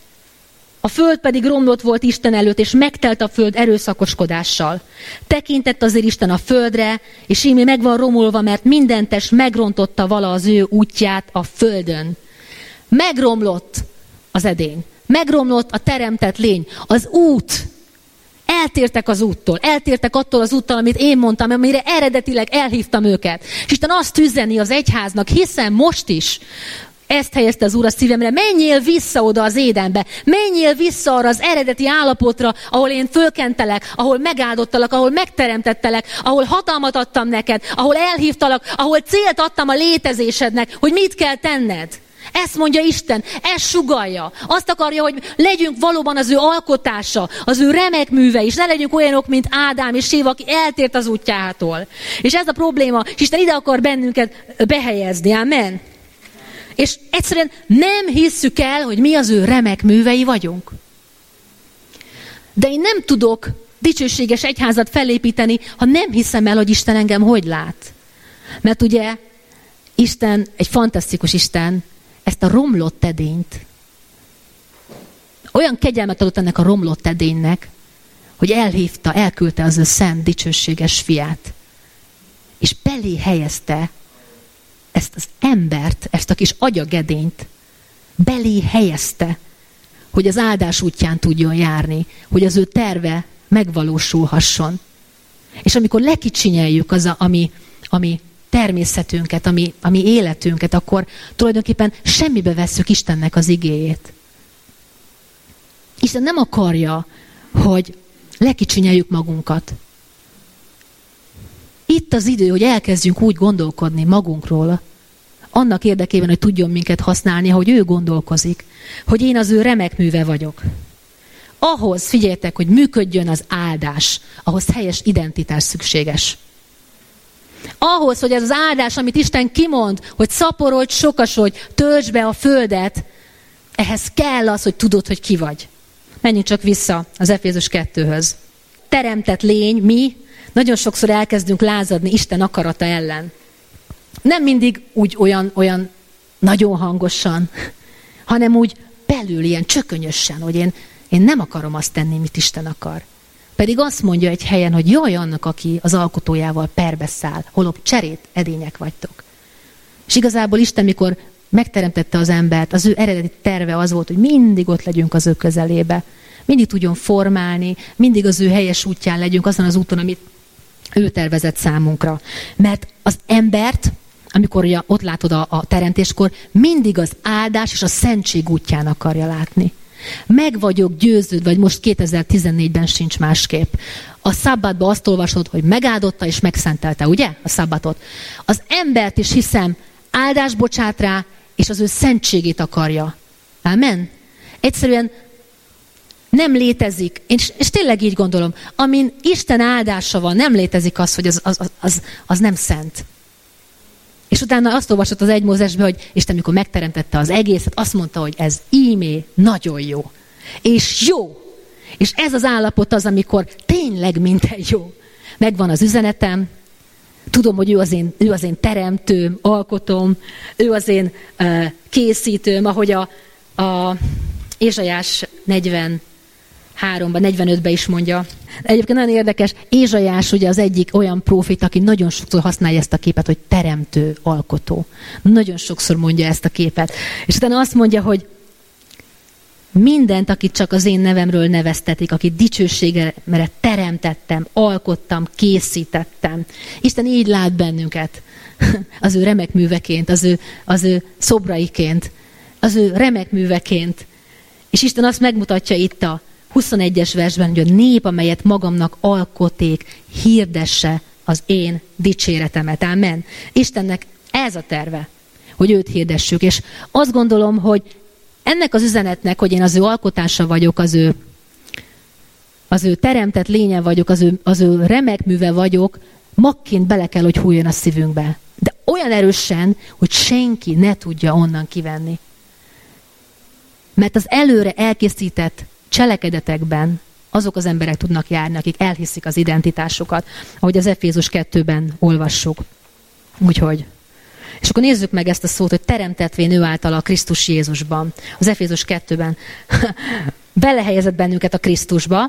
a föld pedig romlott volt Isten előtt, és megtelt a föld erőszakoskodással. Tekintett azért Isten a földre, és ímé meg van romolva, mert minden test megrontotta vala az ő útját a földön. Megromlott az edény, megromlott a teremtett lény, az út. Eltértek az úttól, eltértek attól az úttal, amit én mondtam, amire eredetileg elhívtam őket. És Isten azt üzeni az egyháznak, hiszen most is ezt helyezte az Úr a szívemre, menjél vissza oda az Édenbe, menjél vissza arra az eredeti állapotra, ahol én fölkentelek, ahol megáldottalak, ahol megteremtettelek, ahol hatalmat adtam neked, ahol elhívtalak, ahol célt adtam a létezésednek, hogy mit kell tenned. Ezt mondja Isten, ezt sugallja. Azt akarja, hogy legyünk valóban az ő alkotása, az ő remek műve is. Ne legyünk olyanok, mint Ádám és Éva, aki eltért az útjától. És ez a probléma, és Isten ide akar bennünket behelyezni. Amen. És egyszerűen nem hisszük el, hogy mi az ő remek művei vagyunk. De én nem tudok dicsőséges egyházat felépíteni, ha nem hiszem el, hogy Isten engem hogy lát. Mert ugye Isten egy fantasztikus Isten, ezt a romlott edényt, olyan kegyelmet adott ennek a romlott edénynek, hogy elhívta, elküldte az ő szent, dicsőséges fiát. És belé helyezte ezt az embert, ezt a kis agyagedényt, belé helyezte, hogy az áldás útján tudjon járni, hogy az ő terve megvalósulhasson. És amikor lekicsinyeljük az, a, ami, ami természetünket, ami, ami életünket, akkor tulajdonképpen semmibe vesszük Istennek az igéjét. Isten nem akarja, hogy lekicsinyeljük magunkat. Itt az idő, hogy elkezdjünk úgy gondolkodni magunkról, annak érdekében, hogy tudjon minket használni, ahogy ő gondolkozik, hogy én az ő remek műve vagyok. Ahhoz, figyeljetek, hogy működjön az áldás, ahhoz helyes identitás szükséges. Ahhoz, hogy ez az áldás, amit Isten kimond, hogy szaporodj, sokasodj, töltsd be a földet, ehhez kell az, hogy tudod, hogy ki vagy. Menjünk csak vissza az Efézus kettőhöz. Teremtett lény, mi nagyon sokszor elkezdünk lázadni Isten akarata ellen. Nem mindig úgy olyan, olyan nagyon hangosan, hanem úgy belül ilyen csökönyösen, hogy én, én nem akarom azt tenni, mit Isten akar. Pedig azt mondja egy helyen, hogy jaj annak, aki az alkotójával perbe száll, holott cserét edények vagytok. És igazából Isten, mikor megteremtette az embert, az ő eredeti terve az volt, hogy mindig ott legyünk az ő közelébe. Mindig tudjon formálni, mindig az ő helyes útján legyünk, azon az úton, amit ő tervezett számunkra. Mert az embert, amikor ugye ott látod a, a teremtéskor, mindig az áldás és a szentség útján akarja látni. Meg vagyok győződve, vagy most kétezer-tizennégyben sincs másképp. A szabbatban azt olvasod, hogy megáldotta és megszentelte, ugye? A szabbatot. Az embert is hiszem, áldás bocsát rá, és az ő szentségét akarja. Amen? Egyszerűen nem létezik, és, és tényleg így gondolom, amin Isten áldása van, nem létezik az, hogy az, az, az, az nem szent. És utána azt olvasott az egy Mózesben, hogy Isten, mikor megteremtette az egészet, azt mondta, hogy ez ímé nagyon jó. És jó. És ez az állapot az, amikor tényleg minden jó. Megvan az üzenetem, tudom, hogy ő az én, ő az én teremtőm, alkotom, ő az én uh, készítőm, ahogy a A Ézsaiás negyvenháromban, negyvenötben is mondja. Egyébként nagyon érdekes, Ézsaiás ugye az egyik olyan prófita, aki nagyon sokszor használja ezt a képet, hogy teremtő, alkotó. Nagyon sokszor mondja ezt a képet. És utána azt mondja, hogy mindent, akit csak az én nevemről neveztetik, akit dicsőségemre teremtettem, alkottam, készítettem. Isten így lát bennünket, az ő remek műveként, az ő, az ő szobraiként, az ő remek műveként. És Isten azt megmutatja itt a huszonegyes versben, hogy a nép, amelyet magamnak alkoték, hirdesse az én dicséretemet. Amen. Istennek ez a terve, hogy őt hirdessük. És azt gondolom, hogy ennek az üzenetnek, hogy én az ő alkotása vagyok, az ő, az ő teremtett lénye vagyok, az ő, az ő remek műve vagyok, magként bele kell, hogy hújjon a szívünkbe. De olyan erősen, hogy senki ne tudja onnan kivenni. Mert az előre elkészített cselekedetekben azok az emberek tudnak járni, akik elhiszik az identitásukat, ahogy az Efézus kettőben olvassuk. Úgyhogy. És akkor nézzük meg ezt a szót, hogy teremtetvén ő általa a Krisztus Jézusban. Az Efézus kettőben belehelyezett bennünket a Krisztusba.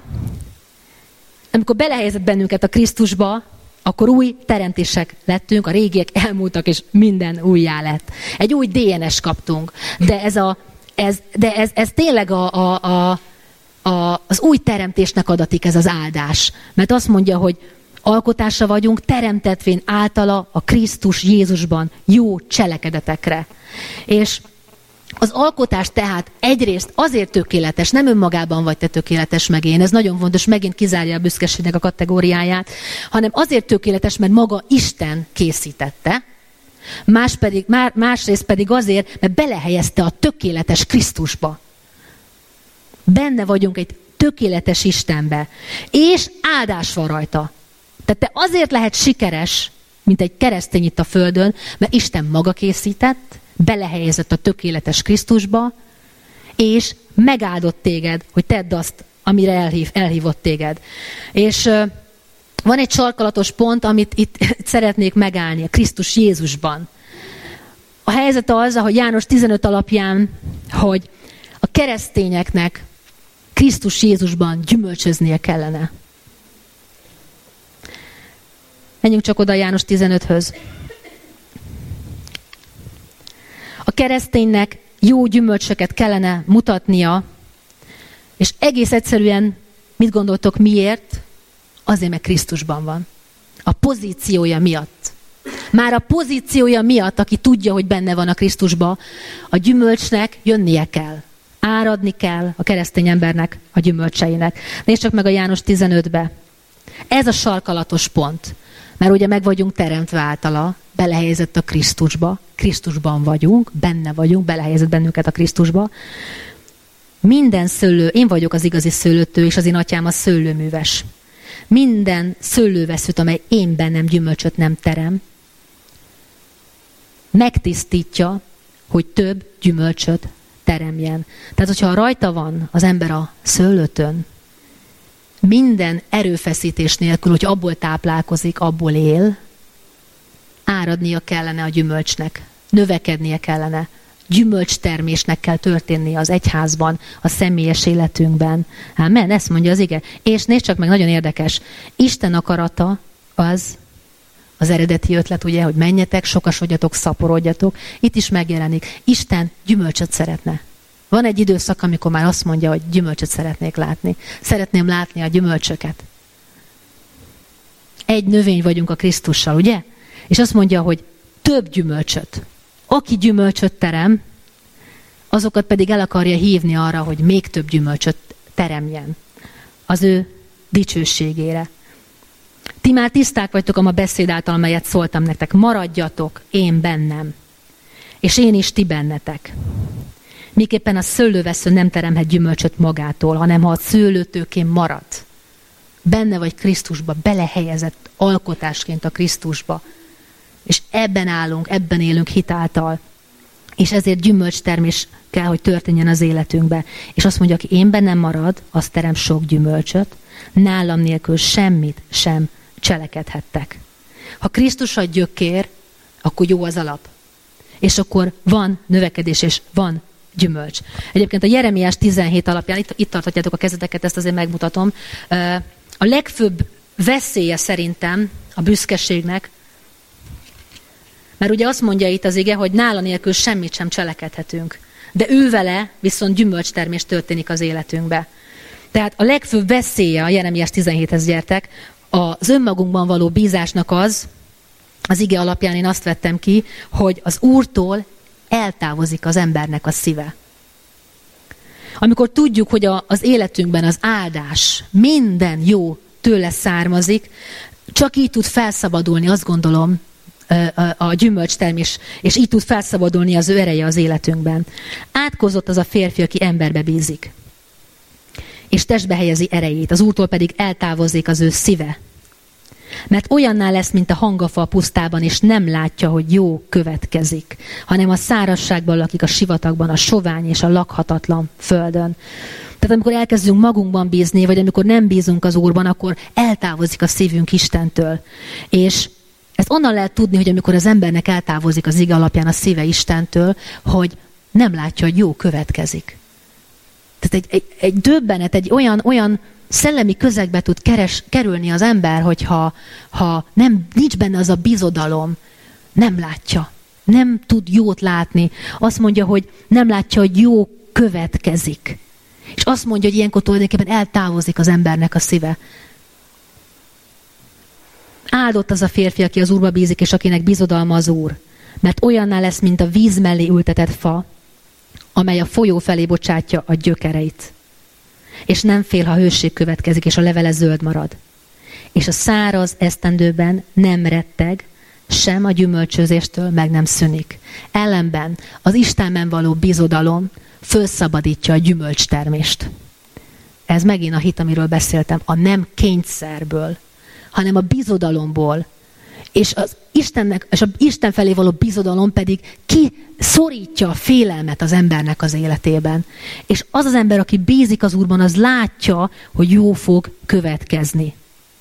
Amikor belehelyezett bennünket a Krisztusba, akkor új teremtések lettünk, a régiek elmúltak, és minden újjá lett. Egy új dé en es kaptunk. De ez, a, ez, de ez, ez tényleg a, a, a, a, az új teremtésnek adatik ez az áldás. Mert azt mondja, hogy alkotása vagyunk, teremtetvén általa a Krisztus Jézusban jó cselekedetekre. És az alkotás tehát egyrészt azért tökéletes, nem önmagában vagy te tökéletes meg én, ez nagyon fontos, megint kizárja a büszkeségnek a kategóriáját, hanem azért tökéletes, mert maga Isten készítette, más pedig, másrészt pedig azért, mert belehelyezte a tökéletes Krisztusba. Benne vagyunk egy tökéletes Istenbe, és áldás van rajta. Tehát te azért lehet sikeres, mint egy keresztény itt a földön, mert Isten maga készített, belehelyezett a tökéletes Krisztusba, és megáldott téged, hogy tedd azt, amire elhív, elhívott téged. És uh, van egy sarkalatos pont, amit itt szeretnék megállni, a Krisztus Jézusban. A helyzet az, ahogy János tizenöt alapján, hogy a keresztényeknek Krisztus Jézusban gyümölcsöznie kellene. Menjünk csak oda János tizenöthöz. A kereszténynek jó gyümölcsöket kellene mutatnia, és egész egyszerűen, mit gondoltok miért? Azért, mert Krisztusban van. A pozíciója miatt. Már a pozíciója miatt, aki tudja, hogy benne van a Krisztusba, a gyümölcsnek jönnie kell. Áradni kell a keresztény embernek a gyümölcseinek. Nézd csak meg a János tizenötbe. Ez a sarkalatos pont. Mert ugye meg vagyunk teremtve általa, belehelyezett a Krisztusba, Krisztusban vagyunk, benne vagyunk, belehelyezett bennünket a Krisztusba. Minden szőlő, én vagyok az igazi szőlőtő, és az én atyám a szőlőműves. Minden szőlőveszőt, amely én bennem gyümölcsöt nem terem, megtisztítja, hogy több gyümölcsöt teremjen. Tehát, hogyha rajta van az ember a szőlőtön, minden erőfeszítés nélkül, hogy abból táplálkozik, abból él, áradnia kellene a gyümölcsnek, növekednie kellene, gyümölcstermésnek kell történnie az egyházban, a személyes életünkben. Amen, ezt mondja az ige. És nézd csak meg, nagyon érdekes, Isten akarata az, az eredeti ötlet, ugye, hogy menjetek, sokasodjatok, szaporodjatok, itt is megjelenik. Isten gyümölcsöt szeretne. Van egy időszak, amikor már azt mondja, hogy gyümölcsöt szeretnék látni. Szeretném látni a gyümölcsöket. Egy növény vagyunk a Krisztussal, ugye? És azt mondja, hogy több gyümölcsöt. Aki gyümölcsöt terem, azokat pedig el akarja hívni arra, hogy még több gyümölcsöt teremjen. Az ő dicsőségére. Ti már tiszták vagytok a ma beszéd által, amelyet szóltam nektek. Maradjatok én bennem, és én is ti bennetek. Miképpen a szőlővesző nem teremhet gyümölcsöt magától, hanem ha a szőlőtőként marad. Benne vagy Krisztusba, belehelyezett alkotásként a Krisztusba. És ebben állunk, ebben élünk hitáltal. És ezért gyümölcstermés kell, hogy történjen az életünkbe. És azt mondja, aki én bennem marad, az terem sok gyümölcsöt. Nálam nélkül semmit sem cselekedhettek. Ha Krisztus ad gyökér, akkor jó az alap. És akkor van növekedés, és van gyümölcs. Egyébként a Jeremiás tizenhét alapján, itt, itt tarthatjátok a kezeteket, ezt azért megmutatom, a legfőbb veszélye szerintem a büszkeségnek, mert ugye azt mondja itt az ige, hogy nála nélkül semmit sem cselekedhetünk. De ő vele viszont gyümölcstermés történik az életünkbe. Tehát a legfőbb veszélye a Jeremiás tizenhéthez gyertek, az önmagunkban való bízásnak az, az ige alapján én azt vettem ki, hogy az Úrtól eltávozik az embernek a szíve. Amikor tudjuk, hogy a, az életünkben az áldás, minden jó tőle származik, csak így tud felszabadulni, azt gondolom, a gyümölcstermés, és így tud felszabadulni az ő ereje az életünkben. Átkozott az a férfi, aki emberbe bízik, és testbe helyezi erejét, az Úrtól pedig eltávozik az ő szíve. Mert olyanná lesz, mint a hangafa a pusztában, és nem látja, hogy jó következik, hanem a szárazságban lakik, a sivatagban, a sovány és a lakhatatlan földön. Tehát amikor elkezdünk magunkban bízni, vagy amikor nem bízunk az Úrban, akkor eltávozik a szívünk Istentől. És ezt onnan lehet tudni, hogy amikor az embernek eltávozik az ige alapján a szíve Istentől, hogy nem látja, hogy jó következik. Tehát egy, egy, egy döbbenet, egy olyan, olyan szellemi közegbe tud keres, kerülni az ember, hogyha ha nem, nincs benne az a bizodalom, nem látja, nem tud jót látni. Azt mondja, hogy nem látja, hogy jó következik. És azt mondja, hogy ilyenkor tulajdonképpen eltávozik az embernek a szíve. Áldott az a férfi, aki az Úrba bízik, és akinek bizodalma az Úr. Mert olyanná lesz, mint a víz mellé ültetett fa, amely a folyó felé bocsátja a gyökereit. És nem fél, ha hőség következik, és a levele zöld marad. És a száraz esztendőben nem retteg, sem a gyümölcsözéstől meg nem szűnik. Ellenben az Istenben való bizodalom fölszabadítja a gyümölcstermést. Ez megint a hit, amiről beszéltem, a nem kényszerből, hanem a bizodalomból. És az Istennek, és a Isten felé való bizodalom pedig kiszorítja a félelmet az embernek az életében. És az az ember, aki bízik az Úrban, az látja, hogy jó fog következni.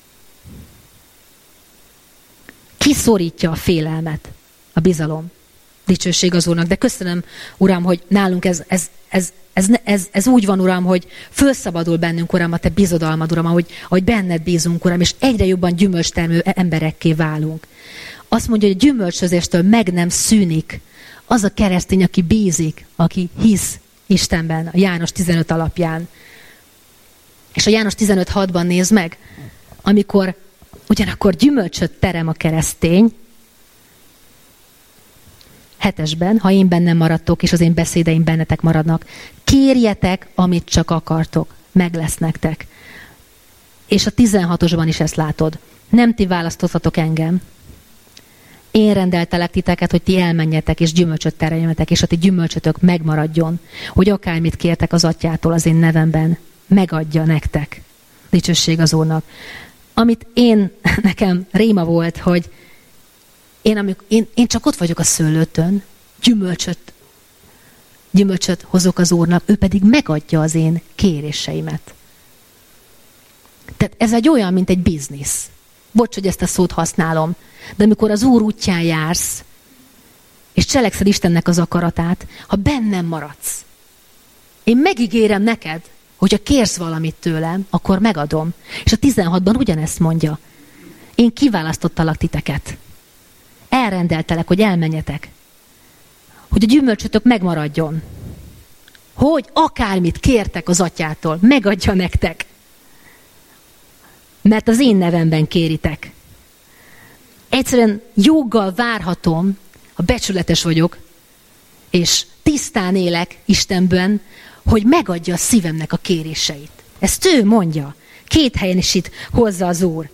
Kiszorítja a félelmet, a bizalom. Dicsőség az Úrnak. De köszönöm, Uram, hogy nálunk ez, ez, ez, ez, ez, ez úgy van, Uram, hogy fölszabadul bennünk, Uram, a Te bizodalmad, Uram, ahogy, ahogy benned bízunk, Uram, és egyre jobban gyümölcstermő emberekké válunk. Azt mondja, hogy a gyümölcsözéstől meg nem szűnik az a keresztény, aki bízik, aki hisz Istenben, a János tizenöt alapján. És a János tizenöt hatban nézd meg, amikor ugyanakkor gyümölcsöt terem a keresztény, hetesben, ha én bennem maradtok, és az én beszédeim bennetek maradnak, kérjetek, amit csak akartok, meg lesz nektek. És a tizenhatosban is ezt látod. Nem ti választottatok engem. Én rendeltelek titeket, hogy ti elmenjetek, és gyümölcsöt tereljetek, és a ti gyümölcsötök megmaradjon, hogy akármit kértek az atyától az én nevemben, megadja nektek. Dicsőség az Úrnak. Amit én, nekem réma volt, hogy Én, amikor, én, én csak ott vagyok a szőlőtön, gyümölcsöt, gyümölcsöt hozok az Úrnak, ő pedig megadja az én kéréseimet. Tehát ez egy olyan, mint egy biznisz. Bocs, hogy ezt a szót használom, de amikor az Úr útján jársz, és cselekszel Istennek az akaratát, ha bennem maradsz, én megígérem neked, hogyha kérsz valamit tőlem, akkor megadom. És a tizenhatban ugyanezt mondja. Én kiválasztottalak titeket. Elrendeltelek, hogy elmenjetek. Hogy a gyümölcsötök megmaradjon. Hogy akármit kértek az atyától, megadja nektek. Mert az én nevemben kéritek. Egyszerűen joggal várhatom, ha becsületes vagyok, és tisztán élek Istenben, hogy megadja a szívemnek a kéréseit. Ezt ő mondja. Két helyen is itt hozza az Úr.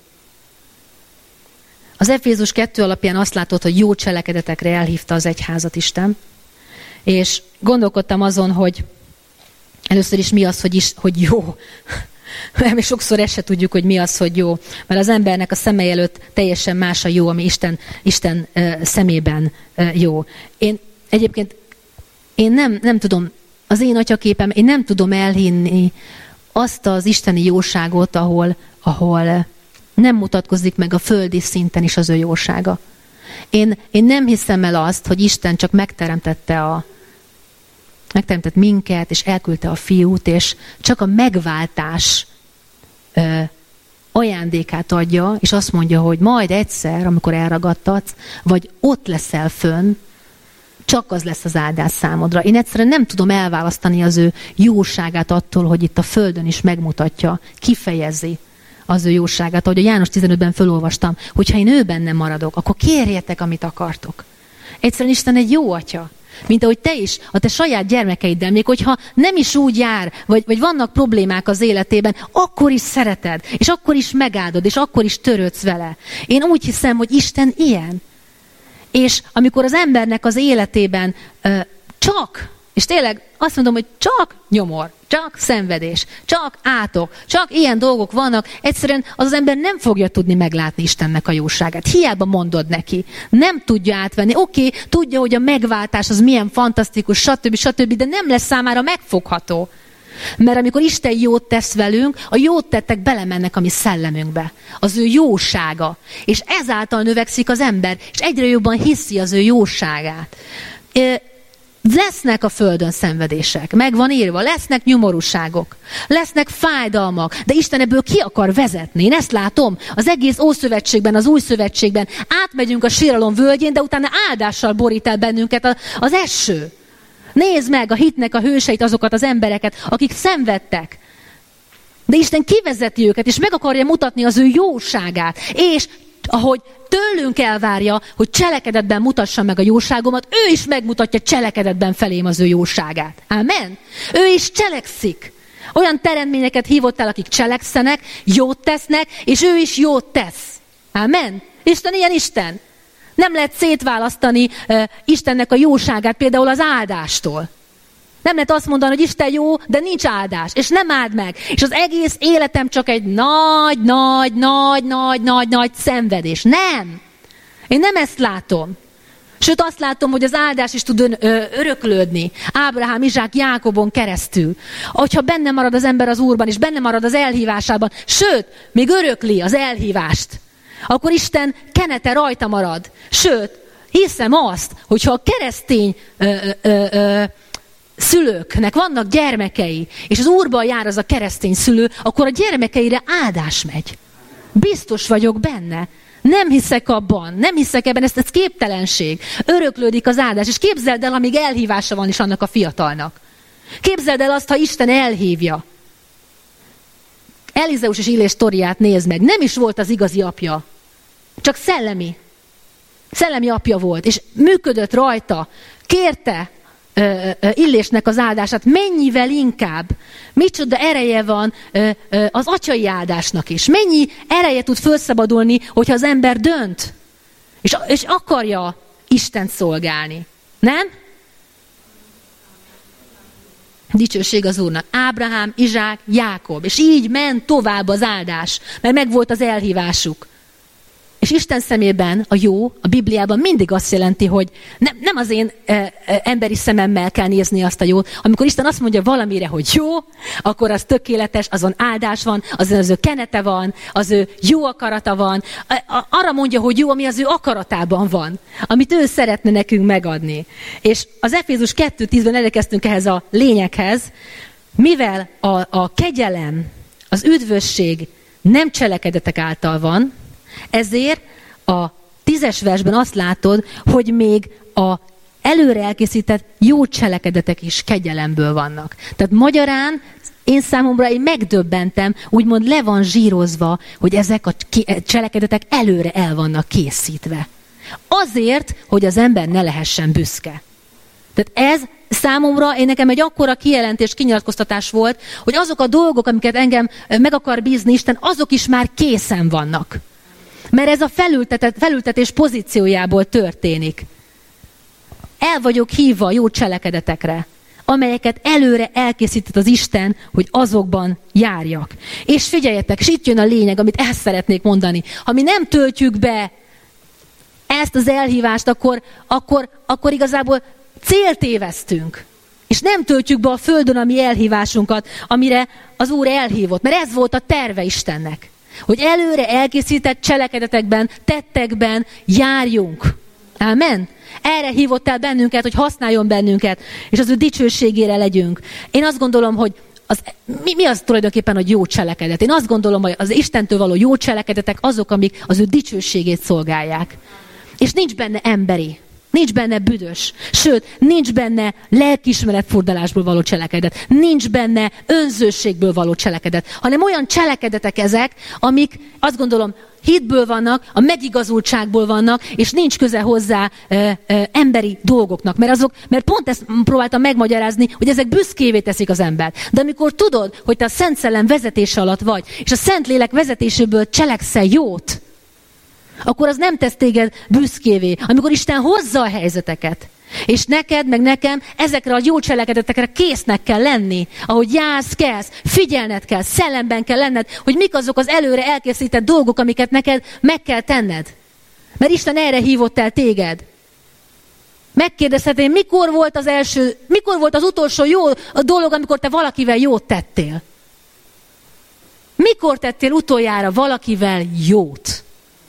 Az Efézus kettő alapján azt látod, hogy jó cselekedetekre elhívta az egyházat Isten, és gondolkodtam azon, hogy először is mi az, hogy, is, hogy jó. Mert mi sokszor ezt se tudjuk, hogy mi az, hogy jó. Mert az embernek a szeme előtt teljesen más a jó, ami Isten, Isten uh, szemében uh, jó. Én egyébként én nem, nem tudom, az én atyaképem, én nem tudom elhinni azt az isteni jóságot, ahol, ahol nem mutatkozik meg a földi szinten is az ő jósága. Én, én nem hiszem el azt, hogy Isten csak megteremtette a, megteremtett minket, és elküldte a fiút, és csak a megváltás ö, ajándékát adja, és azt mondja, hogy majd egyszer, amikor elragadtatsz, vagy ott leszel fönn, csak az lesz az áldás számodra. Én egyszerűen nem tudom elválasztani az ő jóságát attól, hogy itt a földön is megmutatja, kifejezi az ő jóságát. Ahogy a János tizenötben fölolvastam, hogyha én ő benne maradok, akkor kérjetek, amit akartok. Egyszerűen Isten egy jó atya. Mint ahogy te is, a te saját gyermekeiddel, még hogyha nem is úgy jár, vagy, vagy vannak problémák az életében, akkor is szereted, és akkor is megáldod, és akkor is törődsz vele. Én úgy hiszem, hogy Isten ilyen. És amikor az embernek az életében uh, csak, és tényleg azt mondom, hogy csak nyomor, csak szenvedés, csak átok, csak ilyen dolgok vannak, egyszerűen az az ember nem fogja tudni meglátni Istennek a jóságát. Hiába mondod neki. Nem tudja átvenni. Oké, okay, tudja, hogy a megváltás az milyen fantasztikus, stb. stb., de nem lesz számára megfogható. Mert amikor Isten jót tesz velünk, a jót tettek belemennek a mi szellemünkbe. Az ő jósága. És ezáltal növekszik az ember, és egyre jobban hiszi az ő jóságát. Lesznek a földön szenvedések, meg van írva, lesznek nyomorúságok, lesznek fájdalmak, de Isten ebből ki akar vezetni. Én ezt látom az egész Ószövetségben, az Új Szövetségben. Átmegyünk a síralom völgyén, de utána áldással borít el bennünket az eső. Nézd meg a hitnek a hőseit, azokat az embereket, akik szenvedtek. De Isten kivezeti őket, és meg akarja mutatni az ő jóságát. És ahogy tőlünk elvárja, hogy cselekedetben mutassa meg a jóságomat, ő is megmutatja cselekedetben felém az ő jóságát. Amen? Ő is cselekszik. Olyan teremtményeket hívott el, akik cselekszenek, jót tesznek, és ő is jót tesz. Amen? Isten ilyen Isten. Nem lehet szétválasztani uh, Istennek a jóságát például az áldástól. Nem lehet azt mondani, hogy Isten jó, de nincs áldás, és nem áld meg. És az egész életem csak egy nagy, nagy, nagy, nagy, nagy, nagy szenvedés. Nem! Én nem ezt látom. Sőt, azt látom, hogy az áldás is tud ön, ö, öröklődni. Ábrahám, Izsák, Jákobon keresztül. Hogyha benne marad az ember az Úrban, és benne marad az elhívásában, sőt, még örökli az elhívást, akkor Isten kenete rajta marad. Sőt, hiszem azt, hogyha a keresztény ö, ö, ö, szülőknek vannak gyermekei, és az Úrban jár az a keresztény szülő, akkor a gyermekeire áldás megy. Biztos vagyok benne. Nem hiszek abban, nem hiszek ebben, ez, ez képtelenség. Öröklődik az áldás, és képzeld el, amíg elhívása van is annak a fiatalnak. Képzeld el azt, ha Isten elhívja. Elizeus és Illés sztoriát nézd meg. Nem is volt az igazi apja, csak szellemi. Szellemi apja volt, és működött rajta. Kérte ö, ö, Illésnek az áldását, mennyivel inkább. Micsoda ereje van ö, ö, az atyai áldásnak is. Mennyi ereje tud felszabadulni, hogyha az ember dönt, és, és akarja Istent szolgálni. Nem? Dicsőség az Úrnak. Ábrahám, Izsák, Jákob. És így ment tovább az áldás, mert megvolt az elhívásuk. És Isten szemében a jó, a Bibliában mindig azt jelenti, hogy nem, nem az én e, e, emberi szememmel kell nézni azt a jót. Amikor Isten azt mondja valamire, hogy jó, akkor az tökéletes, azon áldás van, azon az ő kenete van, az ő jó akarata van. Arra mondja, hogy jó, ami az ő akaratában van, amit ő szeretne nekünk megadni. És az Efézus kettő tízben elérkeztünk ehhez a lényeghez, mivel a, a kegyelem, az üdvösség nem cselekedetek által van, ezért a tízes versben azt látod, hogy még a előre elkészített jó cselekedetek is kegyelemből vannak. Tehát magyarán én számomra én megdöbbentem, úgymond le van zsírozva, hogy ezek a cselekedetek előre el vannak készítve. Azért, hogy az ember ne lehessen büszke. Tehát ez számomra, én nekem egy akkora kijelentés, kinyilatkoztatás volt, hogy azok a dolgok, amiket engem meg akar bízni Isten, azok is már készen vannak. Mert ez a felültetés pozíciójából történik. El vagyok hívva a jó cselekedetekre, amelyeket előre elkészített az Isten, hogy azokban járjak. És figyeljetek, és itt jön a lényeg, amit ezt szeretnék mondani. Ha mi nem töltjük be ezt az elhívást, akkor, akkor, akkor igazából céltévesztünk. És nem töltjük be a földön a mi elhívásunkat, amire az Úr elhívott. Mert ez volt a terve Istennek. Hogy előre elkészített cselekedetekben, tettekben járjunk Ámen? Erre hívott el bennünket, hogy használjon bennünket, és az ő dicsőségére legyünk. Én azt gondolom, hogy az, mi, mi az tulajdonképpen, hogy jó cselekedet? Én azt gondolom, hogy az Istentől való jó cselekedetek azok, amik az ő dicsőségét szolgálják. És nincs benne emberi. Nincs benne büdös, sőt, nincs benne lelkiismeretfurdalásból való cselekedet, nincs benne önzőségből való cselekedet, hanem olyan cselekedetek ezek, amik azt gondolom hitből vannak, a megigazultságból vannak, és nincs köze hozzá e, e, emberi dolgoknak, mert azok, mert pont ezt próbáltam megmagyarázni, hogy ezek büszkévé teszik az embert. De amikor tudod, hogy te a Szent Szellem vezetése alatt vagy, és a Szentlélek vezetéséből cselekszel jót, akkor az nem tesz téged büszkévé, amikor Isten hozza a helyzeteket. És neked, meg nekem ezekre a jó cselekedetekre késznek kell lenni. Ahogy jársz, kelsz, figyelned kell, szellemben kell lenned, hogy mik azok az előre elkészített dolgok, amiket neked meg kell tenned. Mert Isten erre hívott el téged. Megkérdezhetném, mikor volt az első, mikor volt az utolsó jó dolog, amikor te valakivel jót tettél? Mikor tettél utoljára valakivel jót?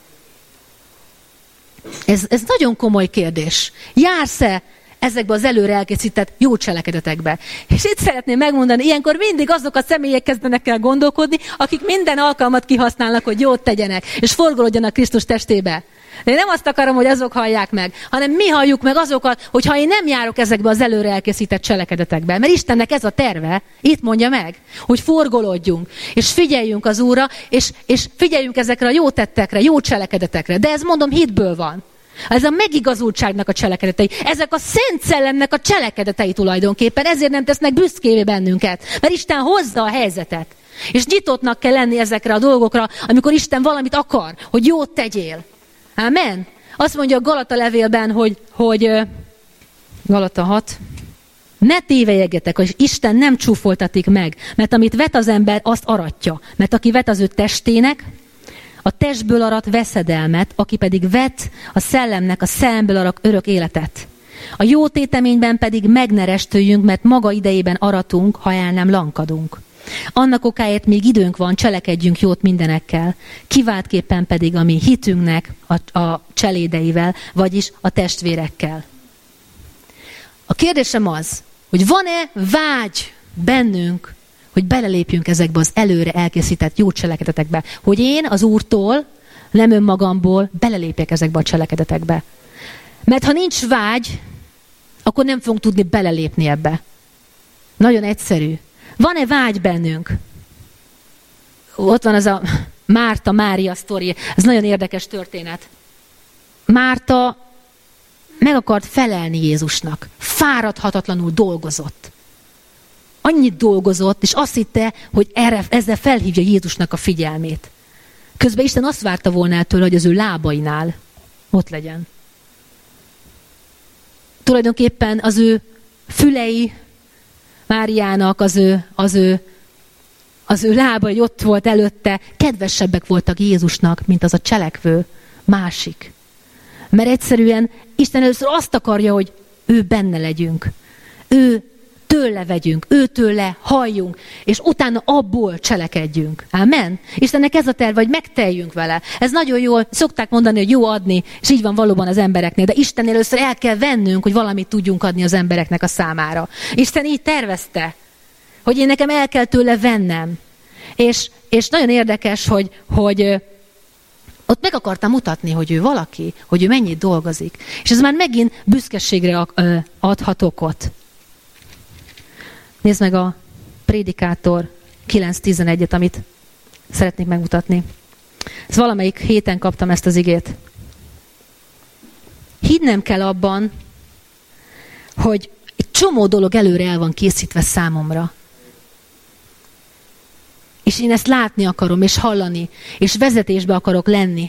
Ez, ez nagyon komoly kérdés. Jársz-e ezekbe az előre elkészített jó cselekedetekbe? És itt szeretném megmondani, ilyenkor mindig azok a személyek kezdenek el gondolkodni, akik minden alkalmat kihasználnak, hogy jót tegyenek, és forgolódjanak Krisztus testébe. De én nem azt akarom, hogy azok hallják meg, hanem mi halljuk meg azokat, hogy ha én nem járok ezekbe az előre elkészített cselekedetekbe, mert Istennek ez a terve, itt mondja meg, hogy forgolódjunk, és figyeljünk az Úrra, és, és figyeljünk ezekre a jó tettekre, jó cselekedetekre. De ez mondom hitből van. Ez a megigazultságnak a cselekedetei. Ezek a Szent Szellemnek a cselekedetei tulajdonképpen, ezért nem tesznek büszkévé bennünket, mert Isten hozza a helyzetet. És nyitottnak kell lenni ezekre a dolgokra, amikor Isten valamit akar, hogy jót tegyél. Amen. Azt mondja a Galata levélben, hogy, hogy Galata hat, ne tévejegjetek, hogy Isten nem csúfoltatik meg, mert amit vet az ember, azt aratja. Mert aki vet az ő testének, a testből arat veszedelmet, aki pedig vet a szellemnek, a szellemből arat örök életet. A jó téteményben pedig megnerestőjünk, mert maga idejében aratunk, ha el nem lankadunk. Annak okáért még időnk van, cselekedjünk jót mindenekkel, kiváltképpen pedig a mi hitünknek a, a cselédeivel, vagyis a testvérekkel. A kérdésem az, hogy van-e vágy bennünk, hogy belelépjünk ezekbe az előre elkészített jó cselekedetekbe, hogy én az Úrtól, nem önmagamból belelépjek ezekbe a cselekedetekbe. Mert ha nincs vágy, akkor nem fogunk tudni belelépni ebbe. Nagyon egyszerű. Van-e vágy bennünk? Ott van az a Márta, Mária sztori. Ez nagyon érdekes történet. Márta meg akart felelni Jézusnak. Fáradhatatlanul dolgozott. Annyit dolgozott, és azt hitte, hogy erre, ezzel felhívja Jézusnak a figyelmét. Közben Isten azt várta volna el tőle, hogy az ő lábainál ott legyen. Tulajdonképpen az ő fülei, Máriának az ő, az ő, az ő lába, hogy ott volt előtte, kedvesebbek voltak Jézusnak, mint az a cselekvő másik. Mert egyszerűen Isten először azt akarja, hogy ő benne legyünk. Ő tőle vegyünk, őtőle halljunk, és utána abból cselekedjünk. Amen? Istennek ez a terve, hogy megteljünk vele. Ez nagyon jól, szokták mondani, hogy jó adni, és így van valóban az embereknél, de Istennél először el kell vennünk, hogy valamit tudjunk adni az embereknek a számára. Isten így tervezte, hogy én nekem el kell tőle vennem. És, és nagyon érdekes, hogy, hogy ott meg akartam mutatni, hogy ő valaki, hogy ő mennyit dolgozik. És ez már megint büszkeségre adhat okot. Nézd meg a Prédikátor kilenc tizenegyet, amit szeretnék megmutatni. Ez valamelyik héten kaptam ezt az igét. Hinnem kell abban, hogy egy csomó dolog előre el van készítve számomra. És én ezt látni akarom, és hallani, és vezetésbe akarok lenni.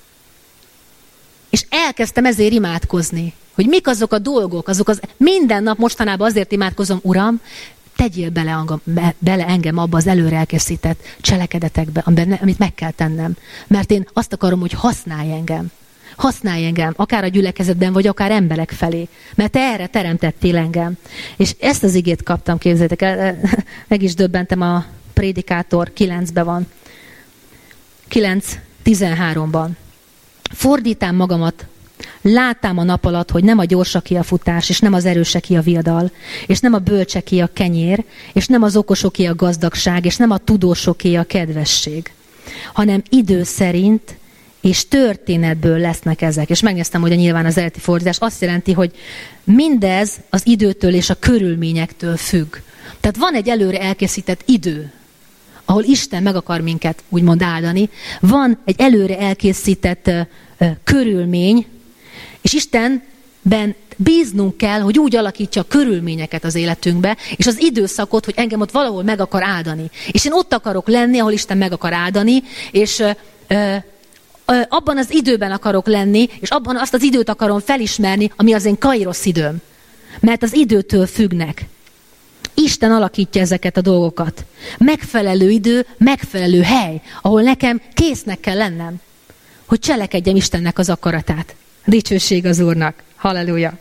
És elkezdtem ezért imádkozni, hogy mik azok a dolgok, azok az minden nap mostanában azért imádkozom, Uram, tegyél bele, angam, be, bele engem abba az előre elkészített cselekedetekbe, amit meg kell tennem. Mert én azt akarom, hogy használj engem. Használj engem, akár a gyülekezetben, vagy akár emberek felé. Mert te erre teremtettél engem. És ezt az igét kaptam, képzeljétek el, meg is döbbentem, a Prédikátor kilencben van. kilenc tizenháromban. Fordítám magamat Látám a nap alatt, hogy nem a gyorsaké a futás, és nem az erőseké a viadal, és nem a bölcseké a kenyér, és nem az okosoké a gazdagság, és nem a tudósoké a kedvesség, hanem idő szerint és történetből lesznek ezek. És megnéztem, hogy a nyilván az eredeti fordítás azt jelenti, hogy mindez az időtől és a körülményektől függ. Tehát van egy előre elkészített idő, ahol Isten meg akar minket úgymond áldani. Van egy előre elkészített uh, uh, körülmény, és Istenben bíznunk kell, hogy úgy alakítsa a körülményeket az életünkbe, és az időszakot, hogy engem ott valahol meg akar áldani. És én ott akarok lenni, ahol Isten meg akar áldani, és uh, uh, abban az időben akarok lenni, és abban azt az időt akarom felismerni, ami az én kairosz időm. Mert az időtől függnek. Isten alakítja ezeket a dolgokat. Megfelelő idő, megfelelő hely, ahol nekem késznek kell lennem, hogy cselekedjem Istennek az akaratát. Dicsőség az Úrnak. Halleluja.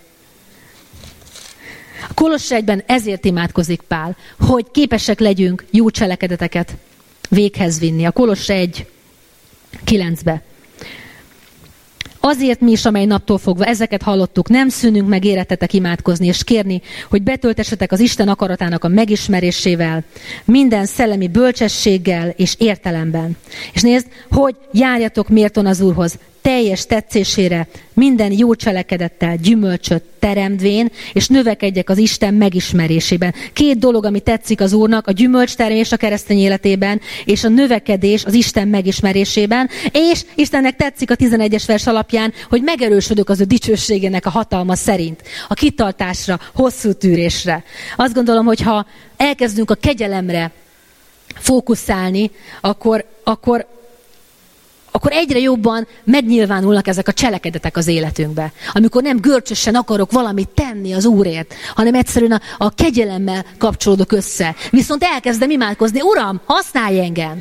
A Kolosse egyben ezért imádkozik Pál, hogy képesek legyünk jó cselekedeteket véghez vinni. A Kolosse egy kilencbe. Azért mi is, amely naptól fogva ezeket hallottuk, nem szűnünk meg éretetek imádkozni és kérni, hogy betöltessetek az Isten akaratának a megismerésével, minden szellemi bölcsességgel és értelemben. És nézd, hogy járjatok méltón az Úrhoz, teljes tetszésére, minden jó cselekedettel, gyümölcsöt teremtvén, és növekedjek az Isten megismerésében. Két dolog, ami tetszik az Úrnak, a gyümölcstermés a keresztény életében, és a növekedés az Isten megismerésében, és Istennek tetszik a tizenegyes vers alapján, hogy megerősödök az ő dicsőségének a hatalma szerint, a kitartásra, hosszú tűrésre. Azt gondolom, hogy ha elkezdünk a kegyelemre fókuszálni, akkor, akkor akkor egyre jobban megnyilvánulnak ezek a cselekedetek az életünkbe. Amikor nem görcsösen akarok valamit tenni az Úrért, hanem egyszerűen a, a kegyelemmel kapcsolódok össze. Viszont elkezdem imádkozni, Uram, használj engem!